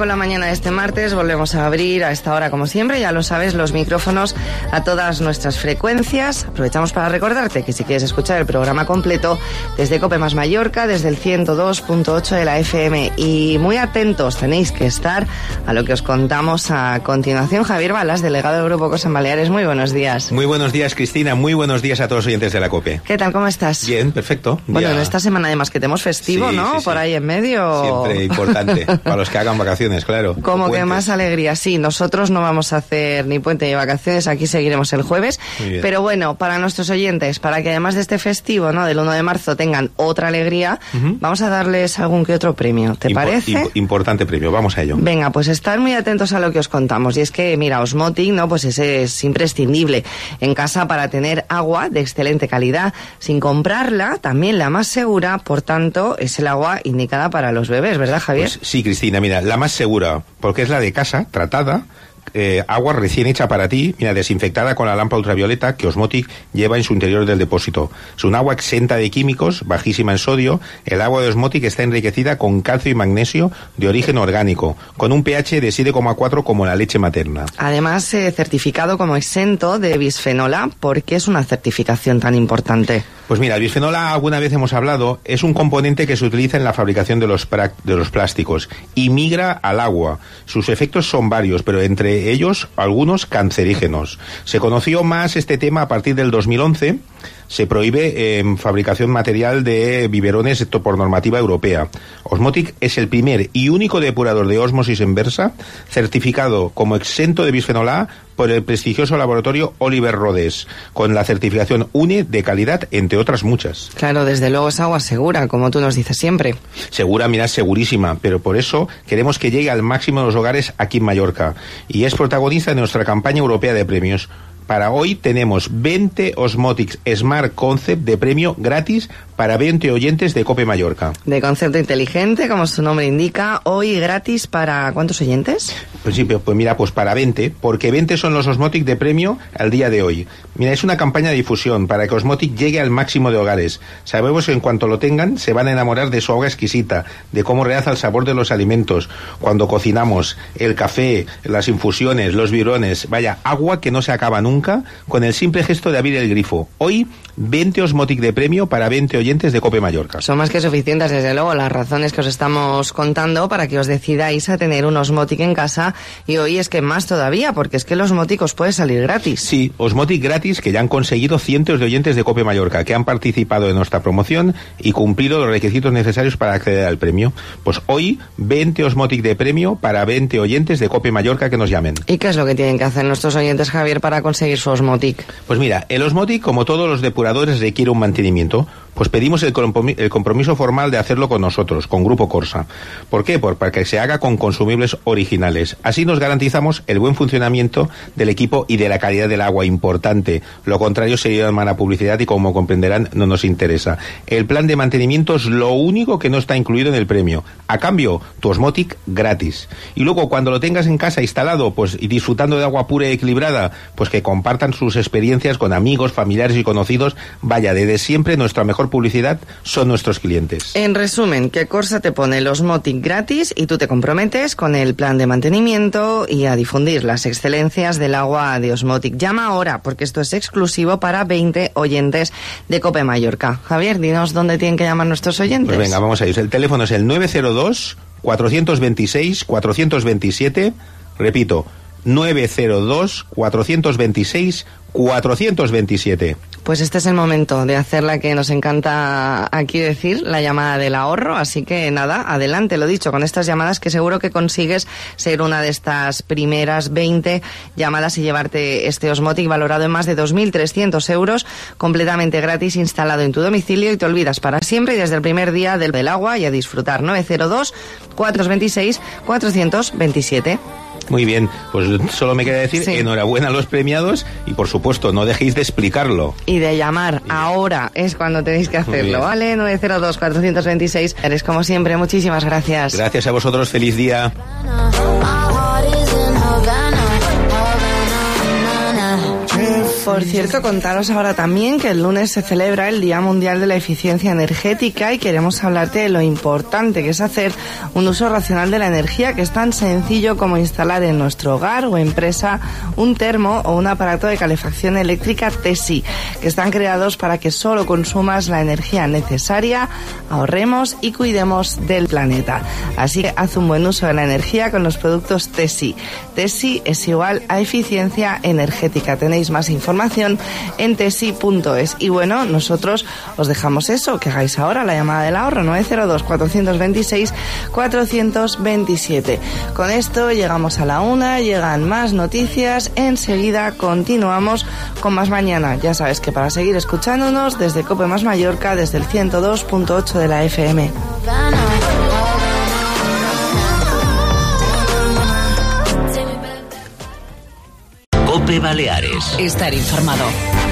con la mañana de este martes. Volvemos a abrir a esta hora, como siempre, ya lo sabes, los micrófonos a todas nuestras frecuencias. Aprovechamos para recordarte que si quieres escuchar el programa completo desde COPE más Mallorca, desde el 102.8 de la FM. Y muy atentos, tenéis que estar a lo que os contamos a continuación. Javier Balas, delegado del Grupo Corsa en Baleares, muy buenos días. Muy buenos días, Cristina. Muy buenos días a todos los oyentes de la COPE. ¿Qué tal? ¿Cómo estás? Bien, perfecto. Bueno, en esta semana además que tenemos festivo, sí, ¿no? Sí, por ahí en medio. Siempre importante, para los que hagan vacaciones, claro. Como que más alegría, sí. Nosotros no vamos a hacer ni puente ni vacaciones, aquí seguiremos el jueves. Pero bueno, para nuestros oyentes, para que además de este festivo, ¿no?, del 1 de marzo tengan otra alegría, vamos a darles algún que otro premio, ¿te parece? Importante premio, vamos a ello. Venga, pues estad muy atentos a lo que os contamos. Y es que, mira, Osmotic, ¿no?, pues ese es imprescindible en casa para tener agua de excelente calidad, sin comprarla, también la más segura, por tanto, es el agua indicada para los bebés, ¿verdad, Javier? Pues sí, Cristina, mira, la más segura, porque es la de casa, tratada, agua recién hecha para ti, mira, desinfectada con la lámpara ultravioleta que Osmotic lleva en su interior del depósito. Es un agua exenta de químicos, bajísima en sodio. El agua de Osmotic está enriquecida con calcio y magnesio de origen orgánico, con un pH de 7,4 como la leche materna. Además, certificado como exento de bisfenol A. ¿Por qué es una certificación tan importante? Pues mira, el bisfenol A, alguna vez hemos hablado, es un componente que se utiliza en la fabricación de los plásticos y migra al agua. Sus efectos son varios, pero entre ellos algunos cancerígenos. Se conoció más este tema a partir del 2011. Se prohíbe fabricación material de biberones por normativa europea. Osmotic es el primer y único depurador de ósmosis inversa certificado como exento de bisfenol A por el prestigioso laboratorio Oliver Rhodes, con la certificación UNE de calidad, entre otras muchas. Claro, desde luego es agua segura, como tú nos dices siempre. Segura, mira, segurísima, pero por eso queremos que llegue al máximo de los hogares aquí en Mallorca. Y es protagonista de nuestra campaña europea de premios. Para hoy tenemos 20 Osmotic Smart Concept de premio gratis para 20 oyentes de COPE Mallorca. De concepto inteligente, como su nombre indica, hoy gratis para ¿cuántos oyentes? Pues sí, pues mira, pues para 20, porque 20 son los Osmotic de premio al día de hoy. Mira, es una campaña de difusión para que Osmotic llegue al máximo de hogares. Sabemos que en cuanto lo tengan, se van a enamorar de su agua exquisita, de cómo realza el sabor de los alimentos, cuando cocinamos, el café, las infusiones, los biberones, vaya, agua que no se acaba nunca, con el simple gesto de abrir el grifo. Hoy, 20 Osmotic de premio para 20 oyentes de COPE Mallorca. Son más que suficientes, desde luego, las razones que os estamos contando para que os decidáis a tener un Osmotic en casa, y hoy es que más todavía, porque es que el Osmotic os puede salir gratis. Sí, Osmotic gratis, que ya han conseguido cientos de oyentes de COPE Mallorca que han participado en nuestra promoción y cumplido los requisitos necesarios para acceder al premio. Pues hoy, 20 Osmotic de premio para 20 oyentes de COPE Mallorca que nos llamen. ¿Y qué es lo que tienen que hacer nuestros oyentes, Javier, para conseguir su Osmotic? Pues mira, el Osmotic, como todos los depuradores, requiere un mantenimiento. Pues pedimos el compromiso formal de hacerlo con nosotros, con Grupo Corsa. ¿Por qué? Para que se haga con consumibles originales. Así nos garantizamos el buen funcionamiento del equipo y de la calidad del agua, importante. Lo contrario sería mala publicidad y, como comprenderán, no nos interesa. El plan de mantenimiento es lo único que no está incluido en el premio. A cambio, tu Osmotic gratis. Y luego, cuando lo tengas en casa instalado, pues, y disfrutando de agua pura y equilibrada, pues que compartan sus experiencias con amigos, familiares y conocidos. Vaya, desde siempre nuestra mejor publicidad son nuestros clientes. En resumen, que Corsa te pone el Osmotic gratis y tú te comprometes con el plan de mantenimiento y a difundir las excelencias del agua de Osmotic. Llama ahora, porque esto es exclusivo para 20 oyentes de COPE Mallorca. Javier, dinos dónde tienen que llamar nuestros oyentes. Pues venga, vamos a ir. El teléfono es el 902-426-427. Repito, 902-426-427. Pues este es el momento de hacer la que nos encanta aquí decir, la llamada del ahorro. Así que nada, adelante, lo dicho, con estas llamadas que seguro que consigues ser una de estas primeras 20 llamadas y llevarte este Osmotic valorado en más de 2.300 euros, completamente gratis, instalado en tu domicilio, y te olvidas para siempre y desde el primer día del agua, y a disfrutar. 902-426-427. Muy bien, pues solo me queda decir enhorabuena a los premiados y, por supuesto, no dejéis de explicarlo. Y de llamar ahora es cuando tenéis que hacerlo, ¿vale? 902-426. Eres, como siempre, muchísimas gracias. Gracias a vosotros, feliz día. If Por cierto, contaros ahora también que el lunes se celebra el Día Mundial de la Eficiencia Energética y queremos hablarte de lo importante que es hacer un uso racional de la energía, que es tan sencillo como instalar en nuestro hogar o empresa un termo o un aparato de calefacción eléctrica TESI, que están creados para que solo consumas la energía necesaria, ahorremos y cuidemos del planeta. Así que haz un buen uso de la energía con los productos TESI. TESI es igual a eficiencia energética. Tenéis más información en tesi.es. Y bueno, nosotros os dejamos eso, que hagáis ahora la llamada del ahorro 902-426-427. Con esto llegamos a la 1, llegan más noticias, enseguida continuamos con Más Mañana. Ya sabes que para seguir escuchándonos desde Cope Más Mallorca, desde el 102.8 de la FM. Cope Baleares. Estar informado.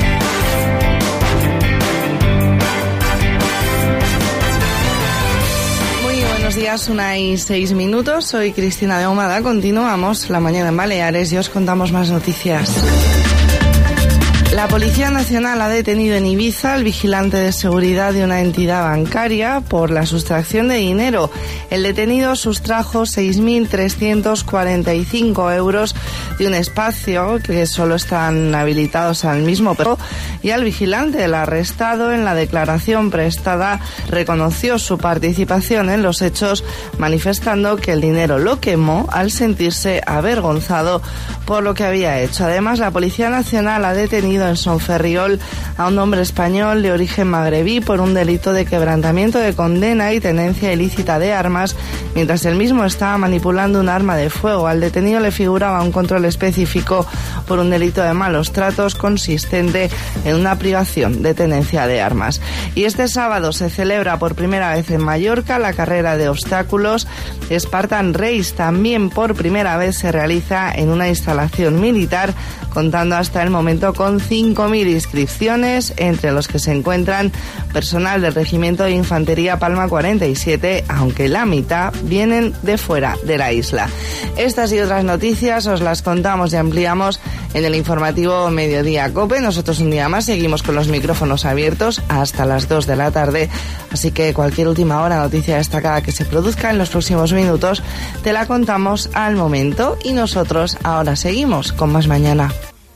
Muy buenos días, 1:06. Soy Cristina de Ahumada. Continuamos la mañana en Baleares y os contamos más noticias. La Policía Nacional ha detenido en Ibiza al vigilante de seguridad de una entidad bancaria por la sustracción de dinero. El detenido sustrajo 6.345 euros de un espacio que solo están habilitados al mismo perro, y al vigilante, el arrestado, en la declaración prestada reconoció su participación en los hechos, manifestando que el dinero lo quemó al sentirse avergonzado por lo que había hecho. Además, la Policía Nacional ha detenido en Sonferriol a un hombre español de origen magrebí por un delito de quebrantamiento de condena y tenencia ilícita de armas, mientras él mismo estaba manipulando un arma de fuego. Al detenido le figuraba un control específico por un delito de malos tratos consistente en una privación de tenencia de armas. Y este sábado se celebra por primera vez en Mallorca la carrera de obstáculos Spartan Race. También por primera vez se realiza en una instalación militar, contando hasta el momento con 5.000 inscripciones, entre los que se encuentran personal del Regimiento de Infantería Palma 47, aunque la mitad vienen de fuera de la isla. Estas y otras noticias os las contamos y ampliamos en el informativo Mediodía Cope. Nosotros un día más seguimos con los micrófonos abiertos hasta las 2 de la tarde, así que cualquier última hora, noticia destacada que se produzca en los próximos minutos, te la contamos al momento, y nosotros ahora seguimos con Más Mañana.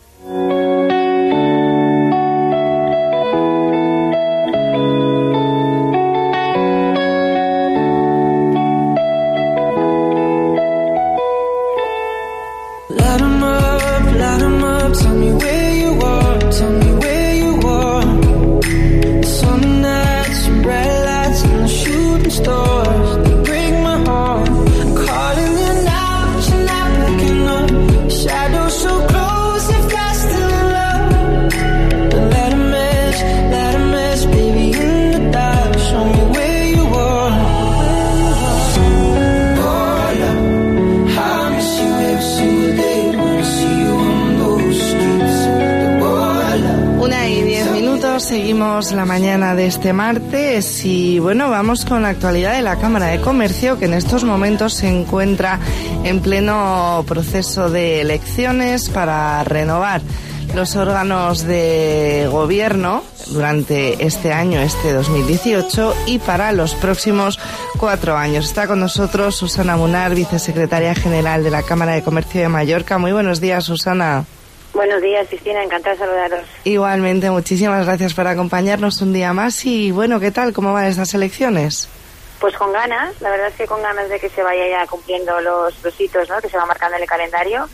Seguimos la mañana de este martes y bueno, vamos con la actualidad de la Cámara de Comercio, que en estos momentos se encuentra en pleno proceso de elecciones para renovar los órganos de gobierno durante este año, este 2018, y para los próximos 4 años. Está con nosotros Susana Munar, vicesecretaria general de la Cámara de Comercio de Mallorca. Muy buenos días, Susana. Buenos días, Cristina, encantada de saludaros. Igualmente, muchísimas gracias por acompañarnos un día más. Y bueno, ¿qué tal? ¿Cómo van estas elecciones? Pues con ganas, la verdad es que con ganas de que se vaya ya cumpliendo los hitos, ¿no?, que se va marcando en el calendario,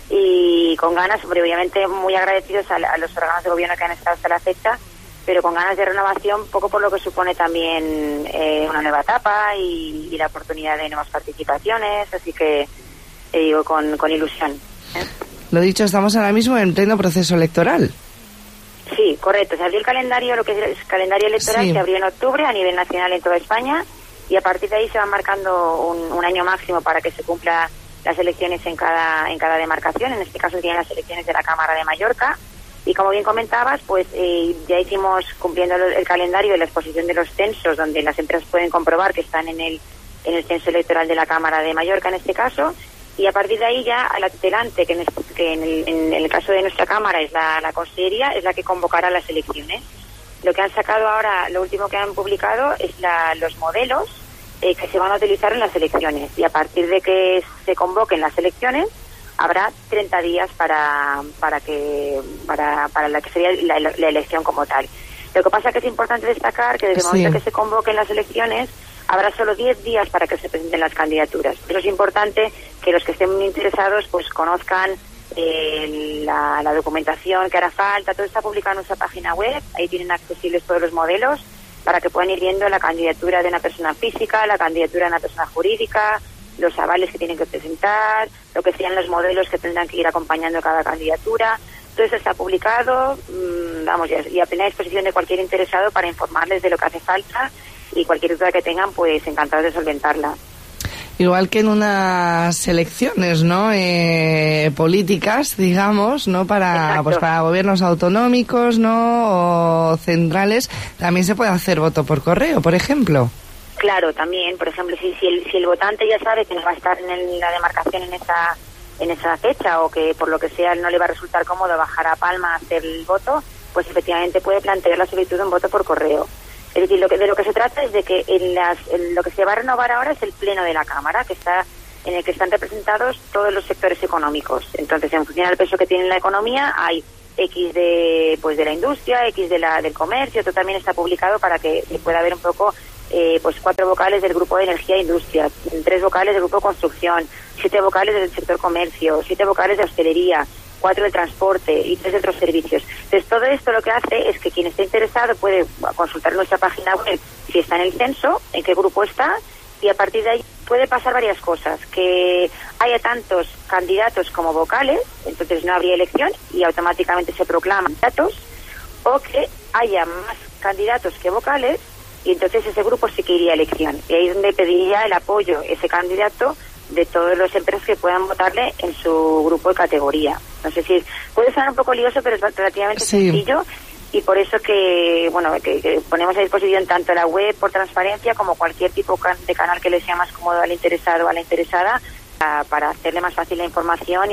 y con ganas, hombre, obviamente muy agradecidos a los órganos de gobierno que han estado hasta la fecha, pero con ganas de renovación, poco por lo que supone también una nueva etapa y la oportunidad de nuevas participaciones, así que digo con ilusión, ¿eh? Lo dicho, estamos ahora mismo en pleno proceso electoral. Sí, correcto. Se abrió el calendario, lo que es el calendario electoral, sí. Se abrió en octubre a nivel nacional en toda España, y a partir de ahí se va marcando un año máximo para que se cumpla las elecciones en cada demarcación. En este caso tienen las elecciones de la Cámara de Mallorca. Y como bien comentabas, pues ya hicimos, cumpliendo el calendario de la exposición de los censos, donde las empresas pueden comprobar que están en el censo electoral de la Cámara de Mallorca en este caso. y a partir de ahí ya a la tutelante, que en el caso de nuestra Cámara es la Consellería, es la que convocará las elecciones. Lo que han sacado ahora, lo último que han publicado es los modelos que se van a utilizar en las elecciones, y a partir de que se convoquen las elecciones habrá 30 días para la que sería la elección como tal. Lo que pasa es que es importante destacar que desde el momento que se convoquen las elecciones habrá solo 10 días para que se presenten las candidaturas. Pero es importante que los que estén interesados pues conozcan la documentación que hará falta. Todo está publicado en nuestra página web, ahí tienen accesibles todos los modelos para que puedan ir viendo la candidatura de una persona física, la candidatura de una persona jurídica, los avales que tienen que presentar, lo que sean los modelos que tendrán que ir acompañando cada candidatura. Todo eso está publicado, y a plena disposición de cualquier interesado para informarles de lo que hace falta, y cualquier duda que tengan, pues encantados de solventarla. Igual que en unas elecciones, ¿no? Políticas, digamos, ¿no? Para gobiernos autonómicos, ¿no? O centrales, también se puede hacer voto por correo, por ejemplo. Claro, también, por ejemplo, si el votante ya sabe que no va a estar en la demarcación en esa fecha, o que por lo que sea no le va a resultar cómodo bajar a Palma a hacer el voto, pues efectivamente puede plantear la solicitud de un voto por correo. Es decir, de lo que se trata es de que lo que se va a renovar ahora es el pleno de la Cámara, en el que están representados todos los sectores económicos. Entonces, en función del peso que tiene la economía, hay X de la industria, X del comercio. Esto también está publicado para que se pueda ver un poco 4 vocales del grupo de energía e industria, 3 vocales del grupo construcción, 7 vocales del sector comercio, 7 vocales de hostelería, 4 del transporte y 3 de otros servicios. Entonces, todo esto lo que hace es que quien esté interesado puede consultar nuestra página web si está en el censo, en qué grupo está, y a partir de ahí puede pasar varias cosas, que haya tantos candidatos como vocales, entonces no habría elección y automáticamente se proclaman candidatos, o que haya más candidatos que vocales y entonces ese grupo sí que iría a elección. Y ahí es donde pediría el apoyo ese candidato de todas las empresas que puedan votarle en su grupo de categoría. No sé si puede sonar un poco lioso, pero es relativamente sencillo, y por eso que ponemos a disposición tanto la web por transparencia como cualquier tipo de canal que le sea más cómodo al interesado o a la interesada, para hacerle más fácil la información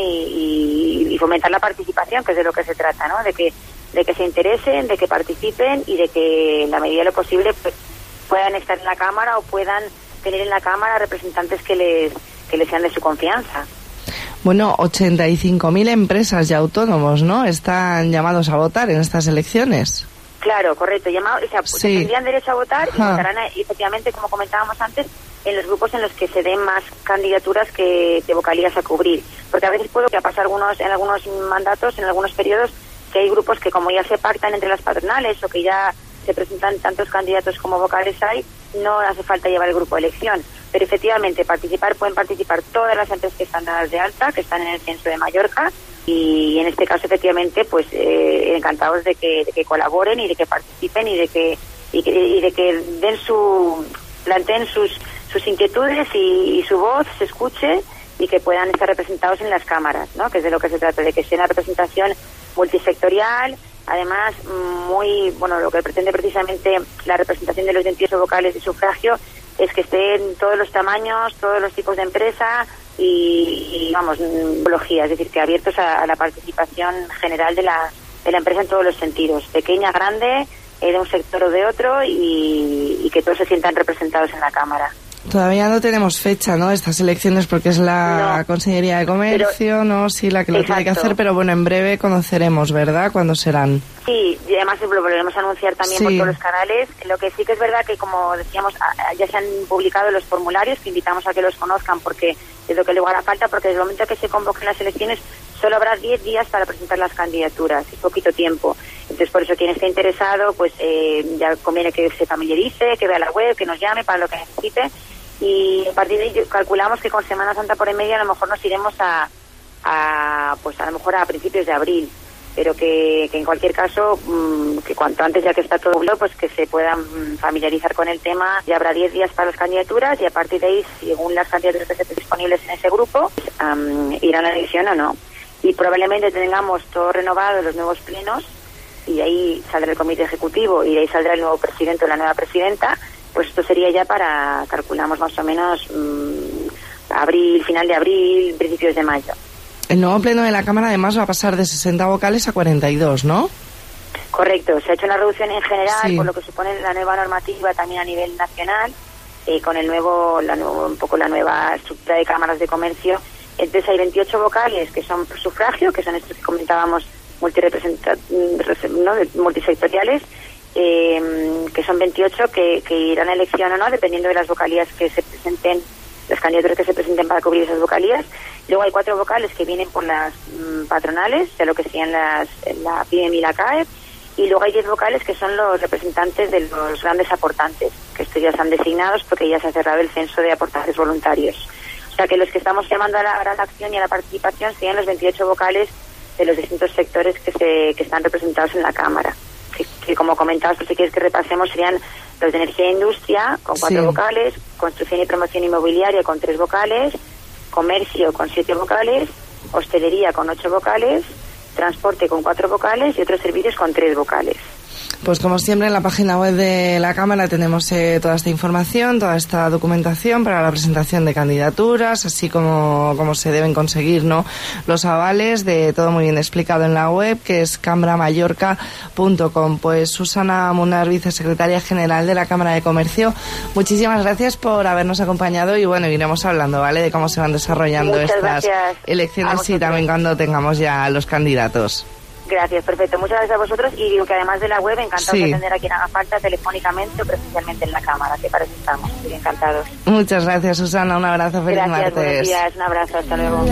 y fomentar la participación, que es de lo que se trata, ¿no? De que se interesen, de que participen y de que en la medida de lo posible pues, puedan estar en la Cámara o puedan tener en la Cámara representantes que les sean de su confianza. Bueno, 85.000 empresas y autónomos, ¿no?, están llamados a votar en estas elecciones. Claro, correcto. Tendrían derecho a votar y votarán, efectivamente, como comentábamos antes, en los grupos en los que se den más candidaturas de vocalías a cubrir. Porque a veces puede que pase en algunos mandatos, en algunos periodos, que hay grupos que, como ya se pactan entre las patronales o que ya se presentan tantos candidatos como vocales hay, no hace falta llevar el grupo de elección. Pero efectivamente pueden participar todas las empresas que están dadas de alta, que están en el censo de Mallorca, y en este caso efectivamente pues encantados de que colaboren y de que participen y de que planteen sus inquietudes y su voz se escuche y que puedan estar representados en las cámaras, ¿no? Que es de lo que se trata, de que sea una representación multisectorial. Además, lo que pretende precisamente la representación de los 28 vocales de sufragio es que estén todos los tamaños, todos los tipos de empresa y tipologías, es decir, que abiertos a la participación general de la empresa en todos los sentidos, pequeña, grande, de un sector o de otro, y que todos se sientan representados en la Cámara. Todavía no tenemos fecha, ¿no?, estas elecciones, porque es la Consellería de Comercio, la que lo tiene que hacer, pero bueno, en breve conoceremos, ¿verdad?, cuándo serán. Sí, y además lo volveremos a anunciar también por todos los canales. Lo que sí que es verdad que, como decíamos, ya se han publicado los formularios, que invitamos a que los conozcan, porque es lo que luego hará falta, porque desde el momento que se convoquen las elecciones solo habrá 10 días para presentar las candidaturas, es poquito tiempo. Entonces, por eso quien esté interesado, pues ya conviene que se familiarice, que vea la web, que nos llame para lo que necesite. Y a partir de ahí calculamos que con Semana Santa por en medio a lo mejor nos iremos a lo mejor a principios de abril, pero que en cualquier caso, que cuanto antes, ya que está todo pues que se puedan familiarizar con el tema. Ya habrá 10 días para las candidaturas y a partir de ahí, según las candidaturas que estén disponibles en ese grupo, irán a la elección o no. Y probablemente tengamos todo renovado, los nuevos plenos, y de ahí saldrá el comité ejecutivo y de ahí saldrá el nuevo presidente o la nueva presidenta. Pues esto sería ya calculamos más o menos final de abril, principios de mayo. El nuevo pleno de la Cámara además va a pasar de 60 vocales a 42, ¿no? Correcto, se ha hecho una reducción en general, sí, por lo que supone la nueva normativa también a nivel nacional, con la nueva estructura de cámaras de comercio. Entonces hay 28 vocales que son por sufragio, que son estos que comentábamos multisectoriales, que son 28 que irán a elección o no, dependiendo de las vocalías que se presenten, las candidaturas que se presenten para cubrir esas vocalías. Luego hay 4 vocales que vienen por las patronales, de lo que serían la PIEM y la CAEP, y luego hay 10 vocales que son los representantes de los grandes aportantes, que estos ya están designados porque ya se ha cerrado el censo de aportantes voluntarios. O sea que los que estamos llamando a la acción y a la participación serían los 28 vocales de los distintos sectores que están representados en la Cámara. Que como comentabas, pues si quieres que repasemos, serían los de energía e industria con 4 vocales, construcción y promoción inmobiliaria con 3 vocales, comercio con 7 vocales, hostelería con 8 vocales, transporte con 4 vocales y otros servicios con 3 vocales. Pues como siempre en la página web de la Cámara tenemos toda esta información, toda esta documentación para la presentación de candidaturas, así como se deben conseguir, ¿no?, los avales, de todo muy bien explicado en la web, que es cambramayorca.com. Pues Susana Munar, vicesecretaria general de la Cámara de Comercio, muchísimas gracias por habernos acompañado y bueno, iremos hablando, ¿vale?, de cómo se van desarrollando estas elecciones y también cuando tengamos ya los candidatos. Gracias, perfecto. Muchas gracias a vosotros y digo que además de la web, encantados de atender a quien haga falta telefónicamente o presencialmente en la Cámara, que para eso estamos. Muy encantados. Muchas gracias, Susana. Un abrazo. Feliz martes. Buenos días. Un abrazo. Hasta luego.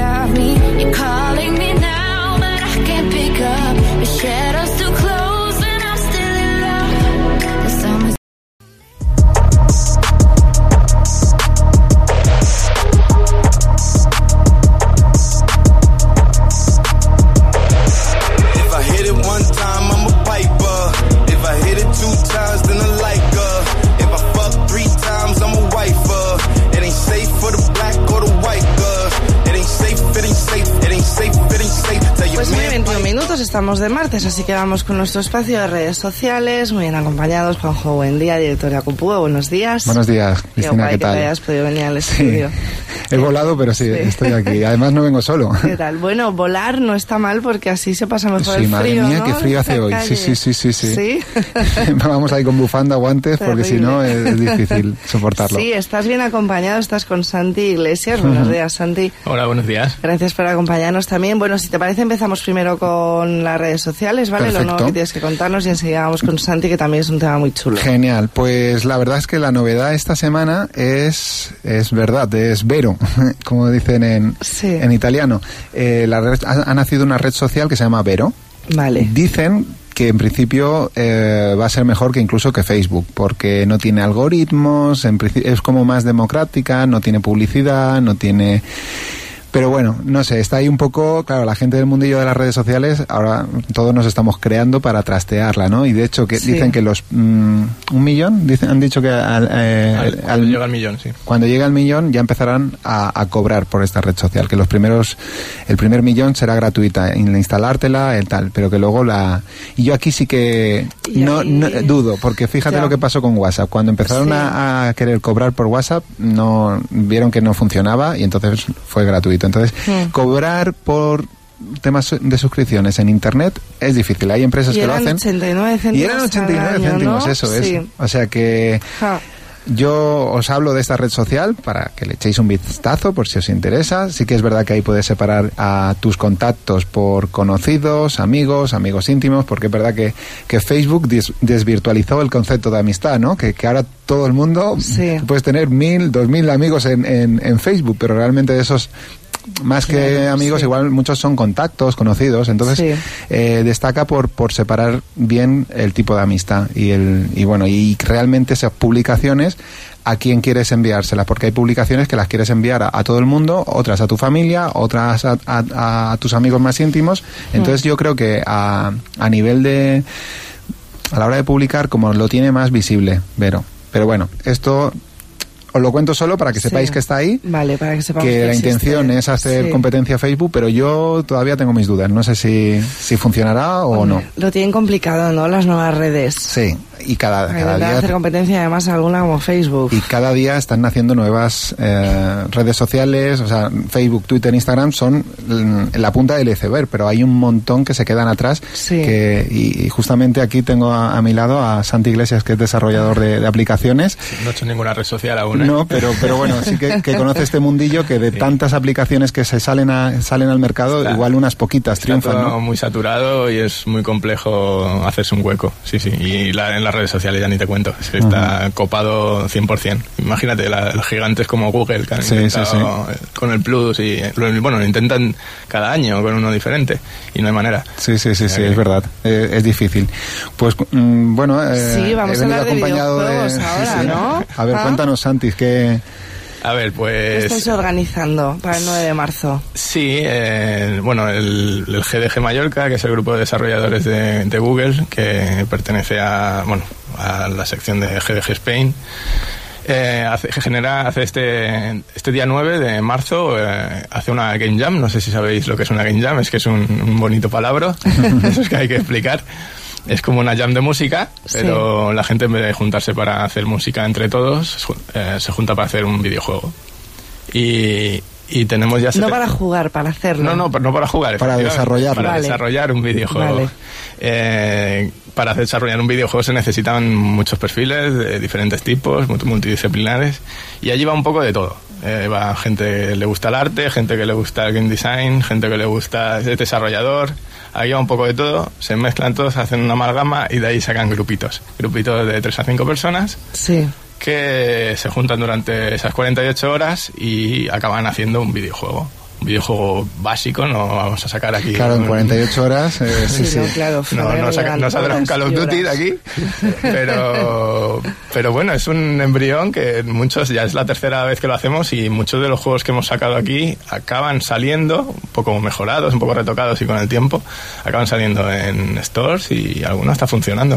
Pues 9:21, estamos de martes, así que vamos con nuestro espacio de redes sociales, muy bien acompañados. Juanjo, buen día, director de Acupúa, buenos días. Buenos días, Cristina, ¿qué tal? Que te hayas podido venir al estudio. He volado, pero sí, estoy aquí. Además no vengo solo. ¿Qué tal? Bueno, volar no está mal porque así se pasa mejor el frío, madre mía, ¿no? Qué frío hace hoy. Sí. ¿Sí? Vamos ahí con bufanda, guantes, porque si no es difícil soportarlo. Sí, estás bien acompañado, estás con Santi Iglesias. Buenos días, Santi. Hola, buenos días. Gracias por acompañarnos también. Bueno, si te parece, empezamos primero con las redes sociales, ¿vale? Perfecto. Lo nuevo que tienes que contarnos y enseguida vamos con Santi, que también es un tema muy chulo. Genial. Pues la verdad es que la novedad esta semana es verdad, es vero, como dicen en italiano. Ha nacido una red social que se llama Vero. Vale. Dicen que en principio va a ser mejor que incluso que Facebook, porque no tiene algoritmos, es como más democrática, no tiene publicidad, no tiene... Pero bueno, no sé, está ahí un poco, claro, la gente del mundillo de las redes sociales, ahora todos nos estamos creando para trastearla, ¿no? Y de hecho que dicen que los 1 millón, han dicho que cuando llega al millón, sí. Cuando llega al millón ya empezarán a cobrar por esta red social, que el primer millón será gratuita, instalártela, el tal, pero que luego y yo aquí sí que no dudo, porque fíjate lo que pasó con WhatsApp, cuando empezaron a querer cobrar por WhatsApp, vieron que no funcionaba y entonces fue gratuito. Entonces, cobrar por temas de suscripciones en Internet es difícil. Hay empresas que lo hacen. 89 céntimos y eran 89 céntimos, ¿no? Eso es. O sea que yo os hablo de esta red social para que le echéis un vistazo por si os interesa. Sí que es verdad que ahí puedes separar a tus contactos por conocidos, amigos íntimos, porque es verdad que Facebook desvirtualizó el concepto de amistad, ¿no? Que ahora todo el mundo puedes tener 1.000, 2.000 amigos en Facebook, pero realmente de esos más que amigos, igual muchos son contactos, conocidos, entonces destaca por separar bien el tipo de amistad y realmente esas publicaciones a quién quieres enviárselas, porque hay publicaciones que las quieres enviar a todo el mundo, otras a tu familia, otras a tus amigos más íntimos, entonces yo creo que a nivel de a la hora de publicar, como lo tiene más visible, pero bueno, esto os lo cuento solo para que sepáis que está ahí. Vale, para que sepamos que la intención es hacer competencia a Facebook, pero yo todavía tengo mis dudas. No sé si funcionará o no. Lo tienen complicado, ¿no? Las nuevas redes. Sí, y cada día hacer competencia, además alguna como Facebook. Y cada día están naciendo nuevas redes sociales, o sea, Facebook, Twitter, Instagram son la punta del iceberg, pero hay un montón que se quedan atrás. Sí. Y justamente aquí tengo a mi lado a Santi Iglesias, que es desarrollador de aplicaciones. Sí, no he hecho ninguna red social aún, ¿eh? No, pero bueno, sí que conoce este mundillo que de tantas aplicaciones que se salen al mercado, igual unas poquitas triunfan, todo, ¿no? Muy saturado y es muy complejo hacerse un hueco. Sí. Y en las redes sociales ya ni te cuento. Es que está copado 100%. Imagínate, los gigantes como Google que han intentado con el Plus y lo intentan cada año con uno diferente y no hay manera. Sí, es verdad. Es difícil. Pues bueno, vamos a hablar de videojuegos ahora, ¿no? A ver, cuéntanos, Santi, que... A ver, pues... ¿Qué estáis organizando para el 9 de marzo? Sí, el GDG Mallorca, que es el grupo de desarrolladores de Google, que pertenece a la sección de GDG Spain, hace este día 9 de marzo hace una Game Jam. No sé si sabéis lo que es una Game Jam, es que es un bonito palabra, eso es que hay que explicar. Es como una jam de música, pero la gente, en vez de juntarse para hacer música entre todos, se junta para hacer un videojuego. Y tenemos ya... No para jugar, para hacerlo. No para jugar. Para desarrollarlo. Para desarrollar un videojuego. Vale. Para desarrollar un videojuego se necesitan muchos perfiles de diferentes tipos, multidisciplinares, y allí va un poco de todo. Va gente que le gusta el arte, gente que le gusta el game design, gente que le gusta el desarrollador. Ahí va un poco de todo, se mezclan todos, hacen una amalgama y de ahí sacan grupitos de 3 a 5 personas que se juntan durante esas 48 horas y acaban haciendo un videojuego. Un videojuego básico, no vamos a sacar aquí... Claro, en 48 horas... Claro, no saldrá un Call of Duty de aquí, pero bueno, es un embrión que muchos, ya es la tercera vez que lo hacemos y muchos de los juegos que hemos sacado aquí acaban saliendo, un poco mejorados, un poco retocados y con el tiempo, acaban saliendo en stores y alguno está funcionando.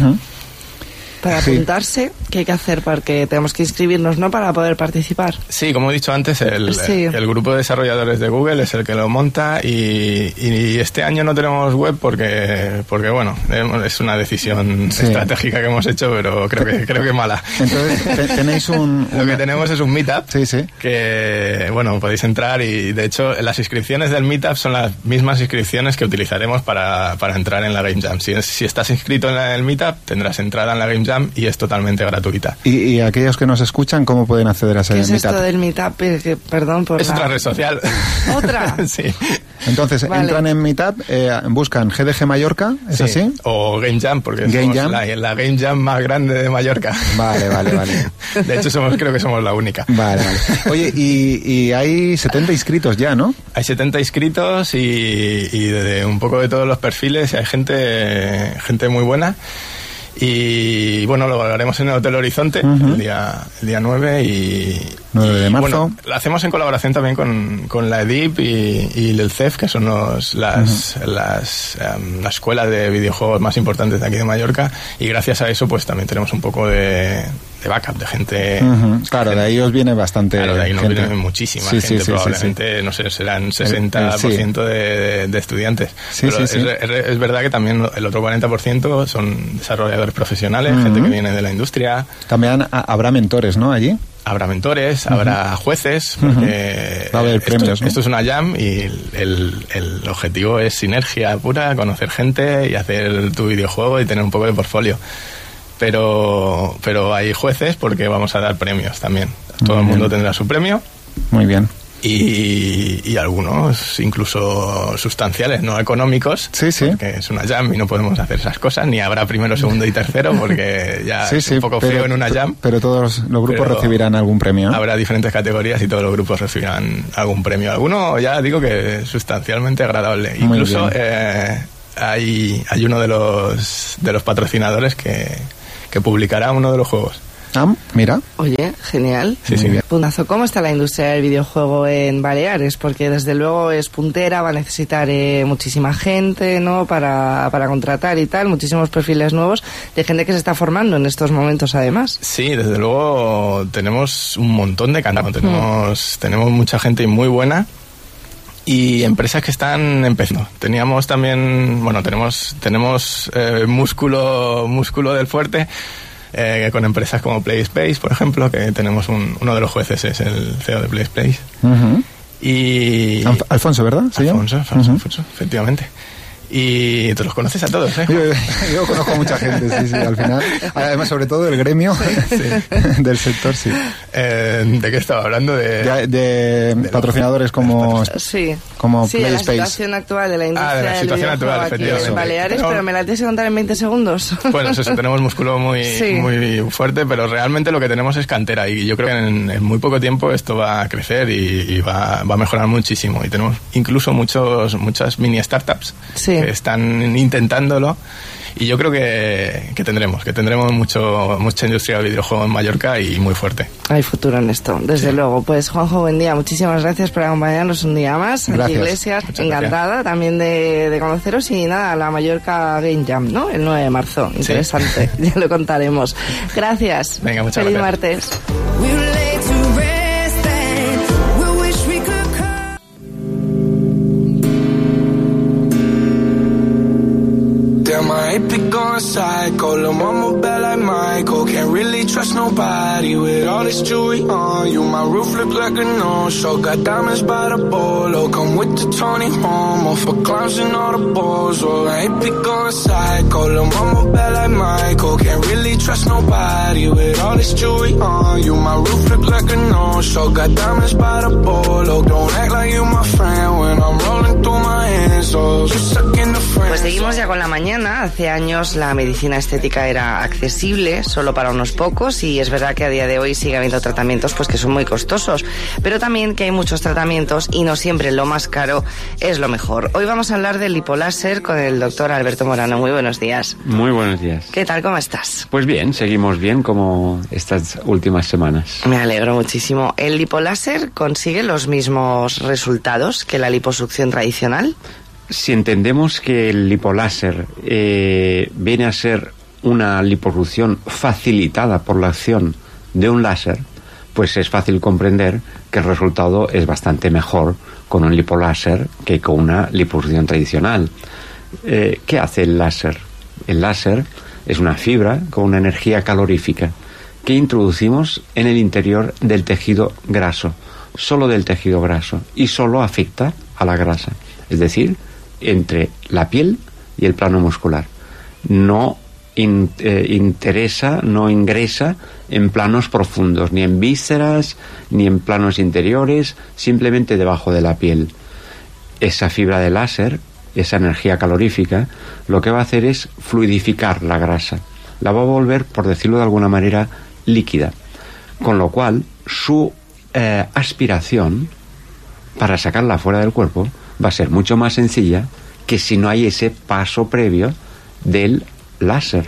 Para apuntarse, ¿qué hay que hacer? Porque tenemos que inscribirnos, ¿no?, para poder participar. Sí, como he dicho antes, el grupo de desarrolladores de Google es el que lo monta y este año no tenemos web porque bueno, es una decisión estratégica que hemos hecho, pero creo que mala. Entonces, tenéis Lo que tenemos es un meetup que, bueno, podéis entrar y, de hecho, las inscripciones del meetup son las mismas inscripciones que utilizaremos para entrar en la Game Jam. Si estás inscrito en el meetup, tendrás entrada en la Game Jam y es totalmente gratuita. ¿Y aquellos que nos escuchan, cómo pueden acceder a ese meetup? ¿Qué es esto del meetup? Perdón por... Es otra red social. ¿Otra? Sí. Entonces, entran en Meetup, buscan GDG Mallorca, ¿es así? O Game Jam, porque somos la Game Jam más grande de Mallorca. Vale. De hecho, creo que somos la única. Vale. Oye, y hay 70 inscritos ya, ¿no? Hay 70 inscritos y de un poco de todos los perfiles, y hay gente muy buena. Y bueno, lo haremos en el Hotel Horizonte el día 9 9 de marzo. Bueno, lo hacemos en colaboración también con la EDIP y el CEF, que son la escuela de videojuegos más importantes de aquí de Mallorca, y gracias a eso pues también tenemos un poco de backup de gente. Claro, de ahí os viene bastante. Claro, de ahí nos viene muchísima gente, probablemente, no sé, serán 60% de estudiantes. Pero es verdad que también el otro 40% son desarrolladores profesionales, gente que viene de la industria. También habrá mentores, ¿no? Allí. Habrá mentores, habrá jueces, porque va a haber premios, ¿no? Esto es una jam y el objetivo es sinergia pura, conocer gente y hacer tu videojuego y tener un poco de portfolio. Pero hay jueces porque vamos a dar premios también. Todo el mundo tendrá su premio. Muy bien. Y algunos incluso sustanciales, no económicos, porque es una jam y no podemos hacer esas cosas, ni habrá primero, segundo y tercero, porque ya es un poco feo en una jam. Pero todos los grupos recibirán algún premio. Habrá diferentes categorías y todos los grupos recibirán algún premio. Alguno ya digo que es sustancialmente agradable. Muy incluso hay uno de los patrocinadores que publicará uno de los juegos. Mira. Oye, genial. Sí. Puntazo, ¿cómo está la industria del videojuego en Baleares? Porque desde luego es puntera, va a necesitar muchísima gente, ¿no? Para contratar y tal, muchísimos perfiles nuevos. de gente que se está formando en estos momentos además. Sí, desde luego tenemos un montón de canales, tenemos mucha gente muy buena y empresas que están empezando. Teníamos también, tenemos músculo del fuerte, con empresas como PlaySpace, por ejemplo, que tenemos uno de los jueces es el CEO de PlaySpace. Y Alfonso, ¿verdad? Alfonso, efectivamente. Y tú los conoces a todos, ¿eh? Yo conozco a mucha gente, sí, al final. Además, sobre todo del gremio, del sector, sí. ¿De qué estaba hablando? De patrocinadores como PlaySpace. De la situación actual de la industria del videojuego aquí en Baleares, pero me la tienes que contar en 20 segundos. Bueno, eso, tenemos músculo muy fuerte, pero realmente lo que tenemos es cantera y yo creo que en muy poco tiempo esto va a crecer y va a mejorar muchísimo. Y tenemos incluso muchas mini startups que están intentándolo y yo creo que tendremos mucha industria del videojuego en Mallorca y muy fuerte. Hay futuro en esto, desde luego. Pues Juanjo, buen día, muchísimas gracias por acompañarnos un día más. Gracias. Aquí Iglesias, encantada también de conoceros y nada, la Mallorca Game Jam, ¿no? El 9 de marzo, interesante, ya lo contaremos. Gracias. Venga, muchas Feliz gracias. martes. Damn, I ain't been going psycho. Lil' mama bad like Michael. Can't really trust nobody with all this jewelry on you. My roof look like a no-show. Got diamonds by the bolo. Come with the Tony Homo for clowns and all the balls. Oh, I ain't been going psycho. Lil' mama bad like Michael. Can't really trust nobody with all this jewelry on you. My roof look like a no-show. Got diamonds by the bolo. Don't act like you my friend when I'm rolling through my hands. Oh, you suck in the friend. Pues seguimos ya con la mañana. Hace años la medicina estética era accesible solo para unos pocos y es verdad que a día de hoy sigue habiendo tratamientos pues que son muy costosos, pero también que hay muchos tratamientos y no siempre lo más caro es lo mejor. Hoy vamos a hablar del lipoláser con el doctor Alberto Morano. Muy buenos días. Muy buenos días. ¿Qué tal? ¿Cómo estás? Pues bien, seguimos bien como estas últimas semanas. Me alegro muchísimo. ¿El lipoláser consigue los mismos resultados que la liposucción tradicional? Si entendemos que el lipoláser viene a ser una liposucción facilitada por la acción de un láser, pues es fácil comprender que el resultado es bastante mejor con un lipoláser que con una liposucción tradicional. ¿Qué hace el láser? El láser es una fibra con una energía calorífica que introducimos en el interior del tejido graso, solo del tejido graso, y solo afecta a la grasa, es decir, entre la piel y el plano muscular. No interesa, no ingresa en planos profundos, ni en vísceras, ni en planos interiores, simplemente debajo de la piel. Esa fibra de láser, esa energía calorífica, lo que va a hacer es fluidificar la grasa. La va a volver, por decirlo de alguna manera, líquida. Con lo cual, su aspiración para sacarla fuera del cuerpo va a ser mucho más sencilla que si no hay ese paso previo del láser,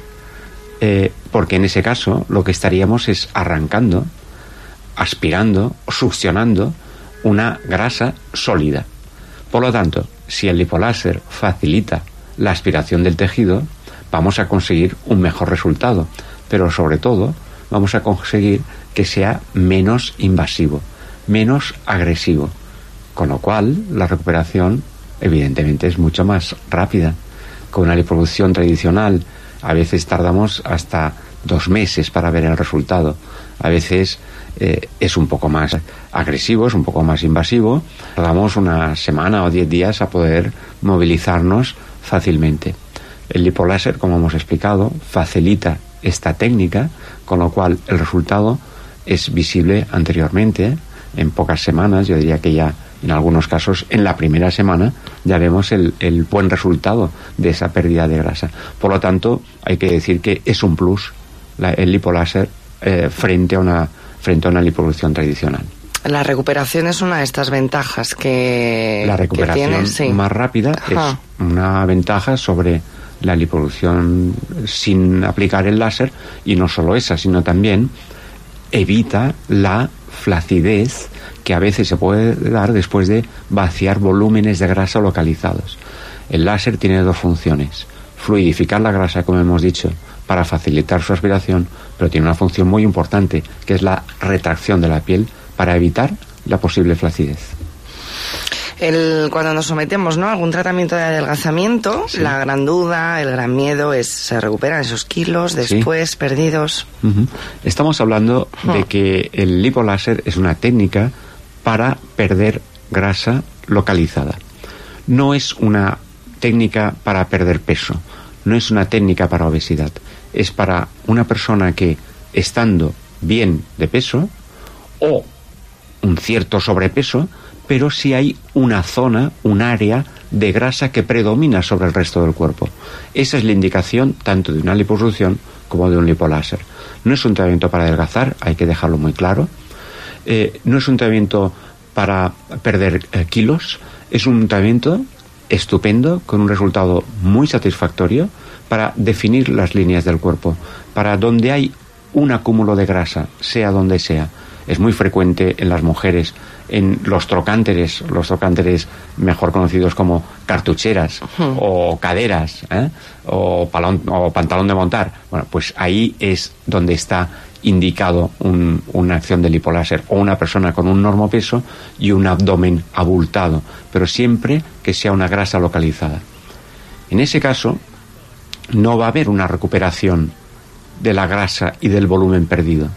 porque en ese caso lo que estaríamos es arrancando, aspirando, succionando una grasa sólida. Por lo tanto, si el lipoláser facilita la aspiración del tejido, vamos a conseguir un mejor resultado, pero sobre todo vamos a conseguir que sea menos invasivo, menos agresivo. Con lo cual, la recuperación, evidentemente, es mucho más rápida. Con una liposucción tradicional, a veces tardamos hasta 2 meses para ver el resultado. A veces es un poco más agresivo, es un poco más invasivo. Tardamos una semana o 10 días a poder movilizarnos fácilmente. El lipoláser, como hemos explicado, facilita esta técnica, con lo cual el resultado es visible anteriormente. En pocas semanas, yo diría que ya en algunos casos en la primera semana ya vemos el buen resultado de esa pérdida de grasa. Por lo tanto, hay que decir que es un plus el lipoláser frente a una liposucción tradicional. La recuperación es una de estas ventajas que la recuperación tiene, sí. Más rápida es una ventaja sobre la liposucción sin aplicar el láser, y no solo esa, sino también evita la flacidez que a veces se puede dar después de vaciar volúmenes de grasa localizados. El láser tiene 2 funciones: fluidificar la grasa, como hemos dicho, para facilitar su aspiración, pero tiene una función muy importante, que es la retracción de la piel para evitar la posible flacidez. Cuando nos sometemos, ¿no?, a algún tratamiento de adelgazamiento, sí, la gran duda, el gran miedo es: ¿se recuperan esos kilos después perdidos? Estamos hablando de que el lipoláser es una técnica para perder grasa localizada. No es una técnica para perder peso, no es una técnica para obesidad. Es para una persona que, estando bien de peso o un cierto sobrepeso, pero si hay una zona, un área de grasa que predomina sobre el resto del cuerpo. Esa es la indicación tanto de una liposucción como de un lipoláser. No es un tratamiento para adelgazar, hay que dejarlo muy claro. No es un tratamiento para perder kilos, es un tratamiento estupendo, con un resultado muy satisfactorio para definir las líneas del cuerpo, para donde hay un acúmulo de grasa, sea donde sea. Es muy frecuente en las mujeres, en los trocánteres mejor conocidos como cartucheras o caderas, o pantalón de montar. Bueno, pues ahí es donde está indicado una acción de lipoláser, o una persona con un normopeso y un abdomen abultado, pero siempre que sea una grasa localizada. En ese caso no va a haber una recuperación de la grasa y del volumen perdido.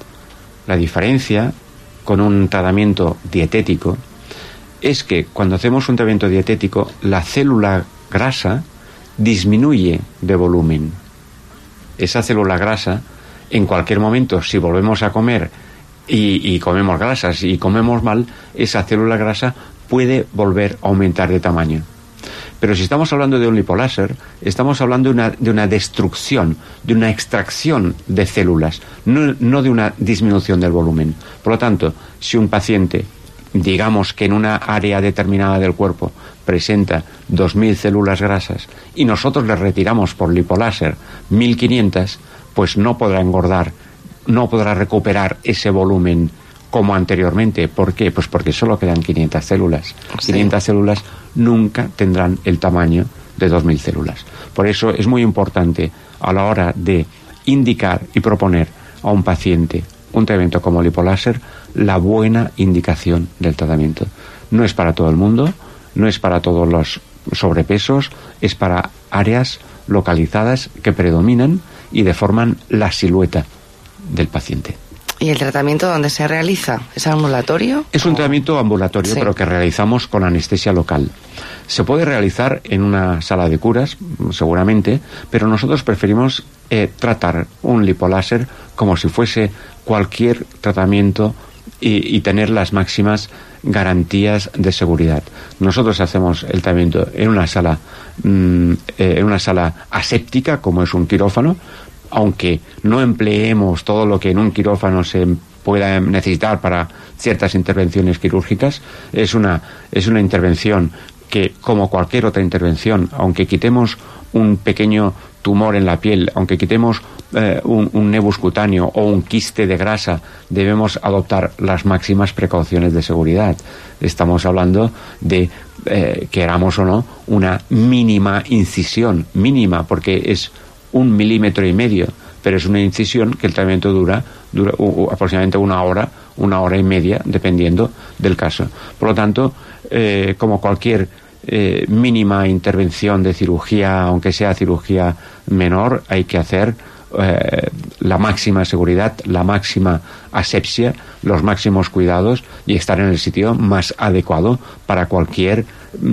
La diferencia con un tratamiento dietético es que cuando hacemos un tratamiento dietético, la célula grasa disminuye de volumen. Esa célula grasa, en cualquier momento, si volvemos a comer y comemos grasas y comemos mal, esa célula grasa puede volver a aumentar de tamaño. Pero si estamos hablando de un lipoláser, estamos hablando de una destrucción, de una extracción de células, no de una disminución del volumen. Por lo tanto, si un paciente, digamos que en una área determinada del cuerpo, presenta 2.000 células grasas y nosotros le retiramos por lipoláser 1.500, pues no podrá engordar, no podrá recuperar ese volumen como anteriormente. ¿Por qué? Pues porque solo quedan 500 células. Sí. 500 células nunca tendrán el tamaño de 2.000 células. Por eso es muy importante, a la hora de indicar y proponer a un paciente un tratamiento como lipoláser, la buena indicación del tratamiento. No es para todo el mundo, no es para todos los sobrepesos, es para áreas localizadas que predominan y deforman la silueta del paciente. ¿Y el tratamiento dónde se realiza? ¿Es ambulatorio? Es un tratamiento ambulatorio, sí, pero que realizamos con anestesia local. Se puede realizar en una sala de curas, seguramente, pero nosotros preferimos tratar un lipoláser como si fuese cualquier tratamiento y tener las máximas garantías de seguridad. Nosotros hacemos el tratamiento en una sala aséptica, como es un quirófano, aunque no empleemos todo lo que en un quirófano se pueda necesitar para ciertas intervenciones quirúrgicas. Es una intervención que, como cualquier otra intervención, aunque quitemos un pequeño tumor en la piel, aunque quitemos un nebus cutáneo o un quiste de grasa, debemos adoptar las máximas precauciones de seguridad. Estamos hablando de, queramos o no, una mínima incisión, mínima, porque es 1,5 milímetros, pero es una incisión que el tratamiento dura aproximadamente una hora y media, dependiendo del caso. Por lo tanto, como cualquier mínima intervención de cirugía, aunque sea cirugía menor, hay que hacer la máxima seguridad, la máxima asepsia, los máximos cuidados y estar en el sitio más adecuado para cualquier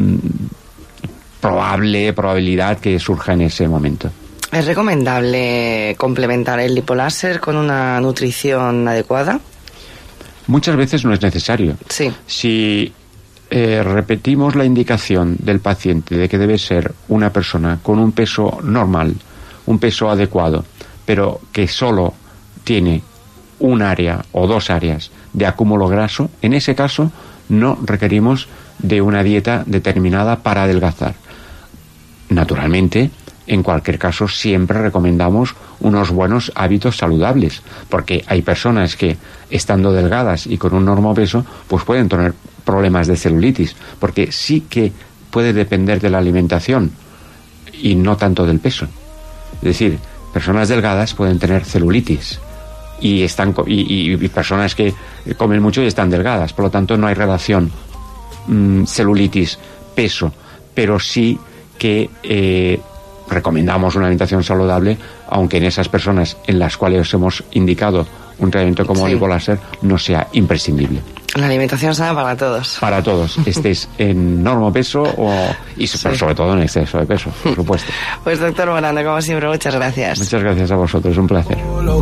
probabilidad que surja en ese momento. ¿Es recomendable complementar el lipoláser con una nutrición adecuada? Muchas veces no es necesario. Sí. Si repetimos la indicación del paciente de que debe ser una persona con un peso normal, un peso adecuado, pero que solo tiene un área o dos áreas de acúmulo graso, en ese caso no requerimos de una dieta determinada para adelgazar. Naturalmente, en cualquier caso, siempre recomendamos unos buenos hábitos saludables, porque hay personas que, estando delgadas y con un normopeso, pues pueden tener problemas de celulitis, porque sí que puede depender de la alimentación y no tanto del peso. Es decir, personas delgadas pueden tener celulitis y personas que comen mucho y están delgadas. Por lo tanto, no hay relación celulitis-peso, pero sí que recomendamos una alimentación saludable, aunque en esas personas en las cuales hemos indicado un tratamiento como lipoláser no sea imprescindible. La alimentación sana para todos. Para todos, estés en normo peso pero sobre todo en exceso de peso, por supuesto. Pues doctor Morando, como siempre, muchas gracias. Muchas gracias a vosotros, un placer.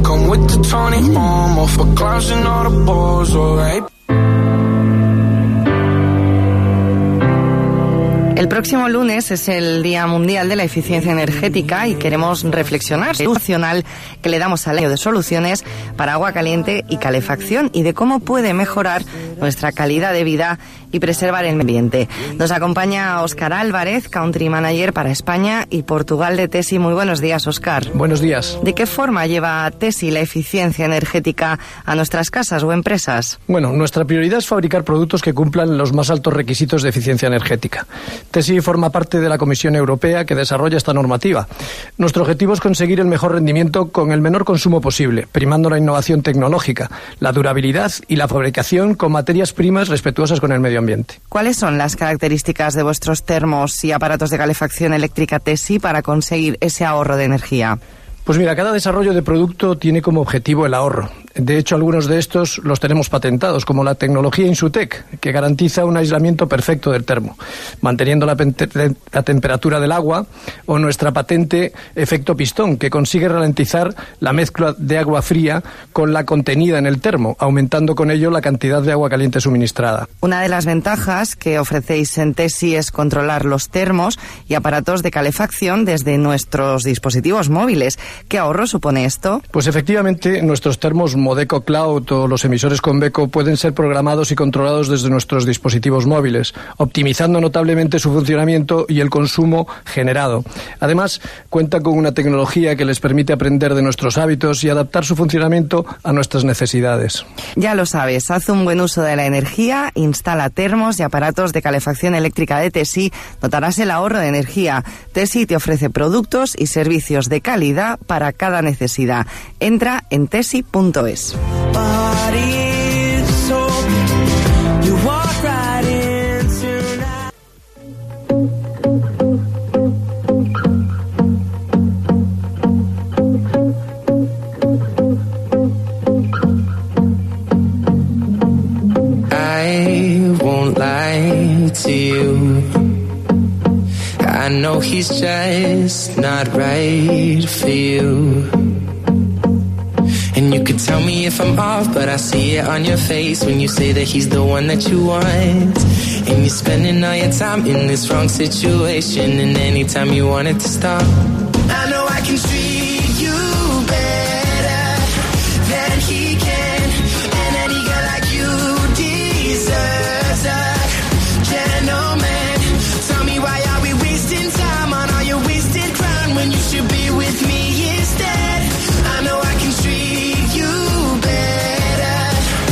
El próximo lunes es el Día Mundial de la Eficiencia Energética y queremos reflexionar sobre el uso nacional que le damos al año de soluciones para agua caliente y calefacción y de cómo puede mejorar nuestra calidad de vida y preservar el medio ambiente. Nos acompaña Óscar Álvarez, Country Manager para España y Portugal de TESI. Muy buenos días, Óscar. Buenos días. ¿De qué forma lleva TESI la eficiencia energética a nuestras casas o empresas? Bueno, nuestra prioridad es fabricar productos que cumplan los más altos requisitos de eficiencia energética. TESI forma parte de la Comisión Europea que desarrolla esta normativa. Nuestro objetivo es conseguir el mejor rendimiento con el menor consumo posible, primando la innovación tecnológica, la durabilidad y la fabricación con materias primas respetuosas con el medio ambiente. ¿Cuáles son las características de vuestros termos y aparatos de calefacción eléctrica TESI para conseguir ese ahorro de energía? Pues mira, cada desarrollo de producto tiene como objetivo el ahorro. De hecho, algunos de estos los tenemos patentados, como la tecnología Insutec, que garantiza un aislamiento perfecto del termo, manteniendo la temperatura del agua, o nuestra patente Efecto Pistón, que consigue ralentizar la mezcla de agua fría con la contenida en el termo, aumentando con ello la cantidad de agua caliente suministrada. Una de las ventajas que ofrecéis en TESI es controlar los termos y aparatos de calefacción desde nuestros dispositivos móviles. ¿Qué ahorro supone esto? Pues efectivamente, nuestros termos Modeco Cloud o los emisores Conveco pueden ser programados y controlados desde nuestros dispositivos móviles, optimizando notablemente su funcionamiento y el consumo generado. Además, cuentan con una tecnología que les permite aprender de nuestros hábitos y adaptar su funcionamiento a nuestras necesidades. Ya lo sabes, haz un buen uso de la energía, instala termos y aparatos de calefacción eléctrica de TESI, notarás el ahorro de energía. TESI te ofrece productos y servicios de calidad para cada necesidad. Entra en tesi.es. I won't lie to you. I know he's just not right for you. And you could tell me if I'm off, but I see it on your face when you say that he's the one that you want. And you're spending all your time in this wrong situation, and anytime you want it to stop, I know I can treat you better than he can. And any girl like you deserves a gentleman. Tell me, why are we wasting time on all your wasted crown when you should be with me instead? I know I can treat you better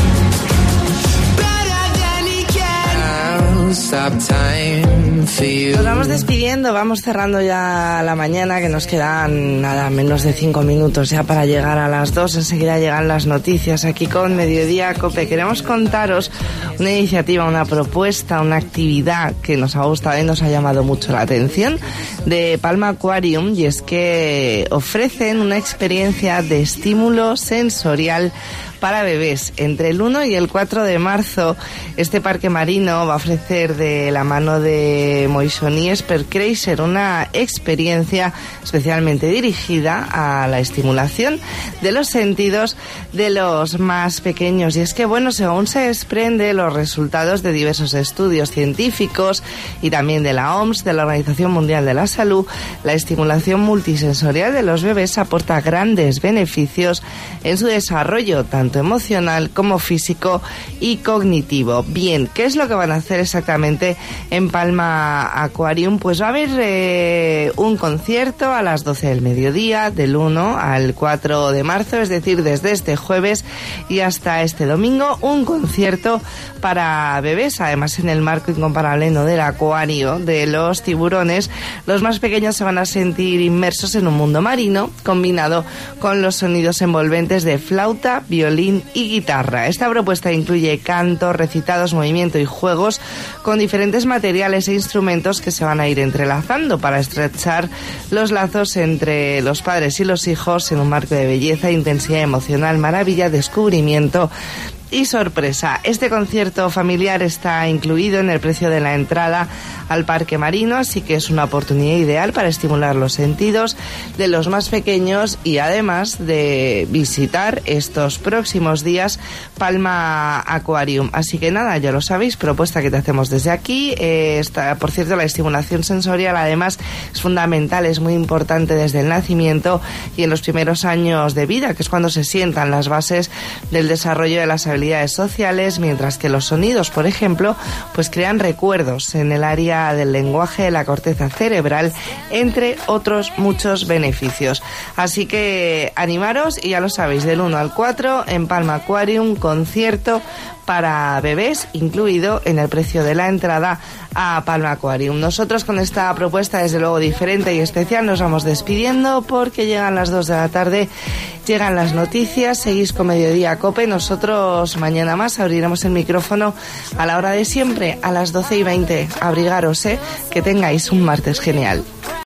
than he can. I'll stop time for you. Nos vamos despidiendo, vamos cerrando ya la mañana, que nos quedan nada menos de 5 minutos ya para llegar a las 2. Enseguida llegan las noticias aquí con Mediodía Cope. Queremos contaros una iniciativa, una propuesta, una actividad que nos ha gustado y nos ha llamado mucho la atención de Palma Aquarium, y es que ofrecen una experiencia de estímulo sensorial para bebés. Entre el 1 y el 4 de marzo, este parque marino va a ofrecer, de la mano de Moisoni Espercreiser, una experiencia especialmente dirigida a la estimulación de los sentidos de los más pequeños. Y es que, bueno, según se desprende los resultados de diversos estudios científicos y también de la OMS, de la Organización Mundial de la Salud, la estimulación multisensorial de los bebés aporta grandes beneficios en su desarrollo, tanto emocional como físico y cognitivo. Bien, ¿qué es lo que van a hacer exactamente en Palma Palma Aquarium, pues va a haber un concierto a las 12 del mediodía, del 1 al 4 de marzo, es decir, desde este jueves y hasta este domingo, un concierto para bebés, además en el marco incomparable, ¿no?, del acuario de los tiburones. Los más pequeños se van a sentir inmersos en un mundo marino, combinado con los sonidos envolventes de flauta, violín y guitarra. Esta propuesta incluye canto, recitados, movimiento y juegos con diferentes materiales e instrumentos que se van a ir entrelazando para estrechar los lazos entre los padres y los hijos en un marco de belleza, intensidad emocional, maravilla, descubrimiento y sorpresa. Este concierto familiar está incluido en el precio de la entrada al parque marino, así que es una oportunidad ideal para estimular los sentidos de los más pequeños y además de visitar estos próximos días Palma Aquarium. Así que nada, ya lo sabéis, propuesta que te hacemos desde aquí. Por cierto, la estimulación sensorial además es fundamental, es muy importante desde el nacimiento y en los primeros años de vida, que es cuando se sientan las bases del desarrollo de las habilidades sociales, mientras que los sonidos, por ejemplo, pues crean recuerdos en el área del lenguaje, de la corteza cerebral, entre otros muchos beneficios. Así que animaros y ya lo sabéis, del 1 al 4 en Palma Aquarium, concierto para bebés, incluido en el precio de la entrada a Palma Aquarium. Nosotros con esta propuesta, desde luego diferente y especial, nos vamos despidiendo porque llegan las 2 de la tarde, llegan las noticias, seguís con Mediodía Cope. Nosotros mañana más abriremos el micrófono a la hora de siempre, a las 12:20. Abrigaros, que tengáis un martes genial.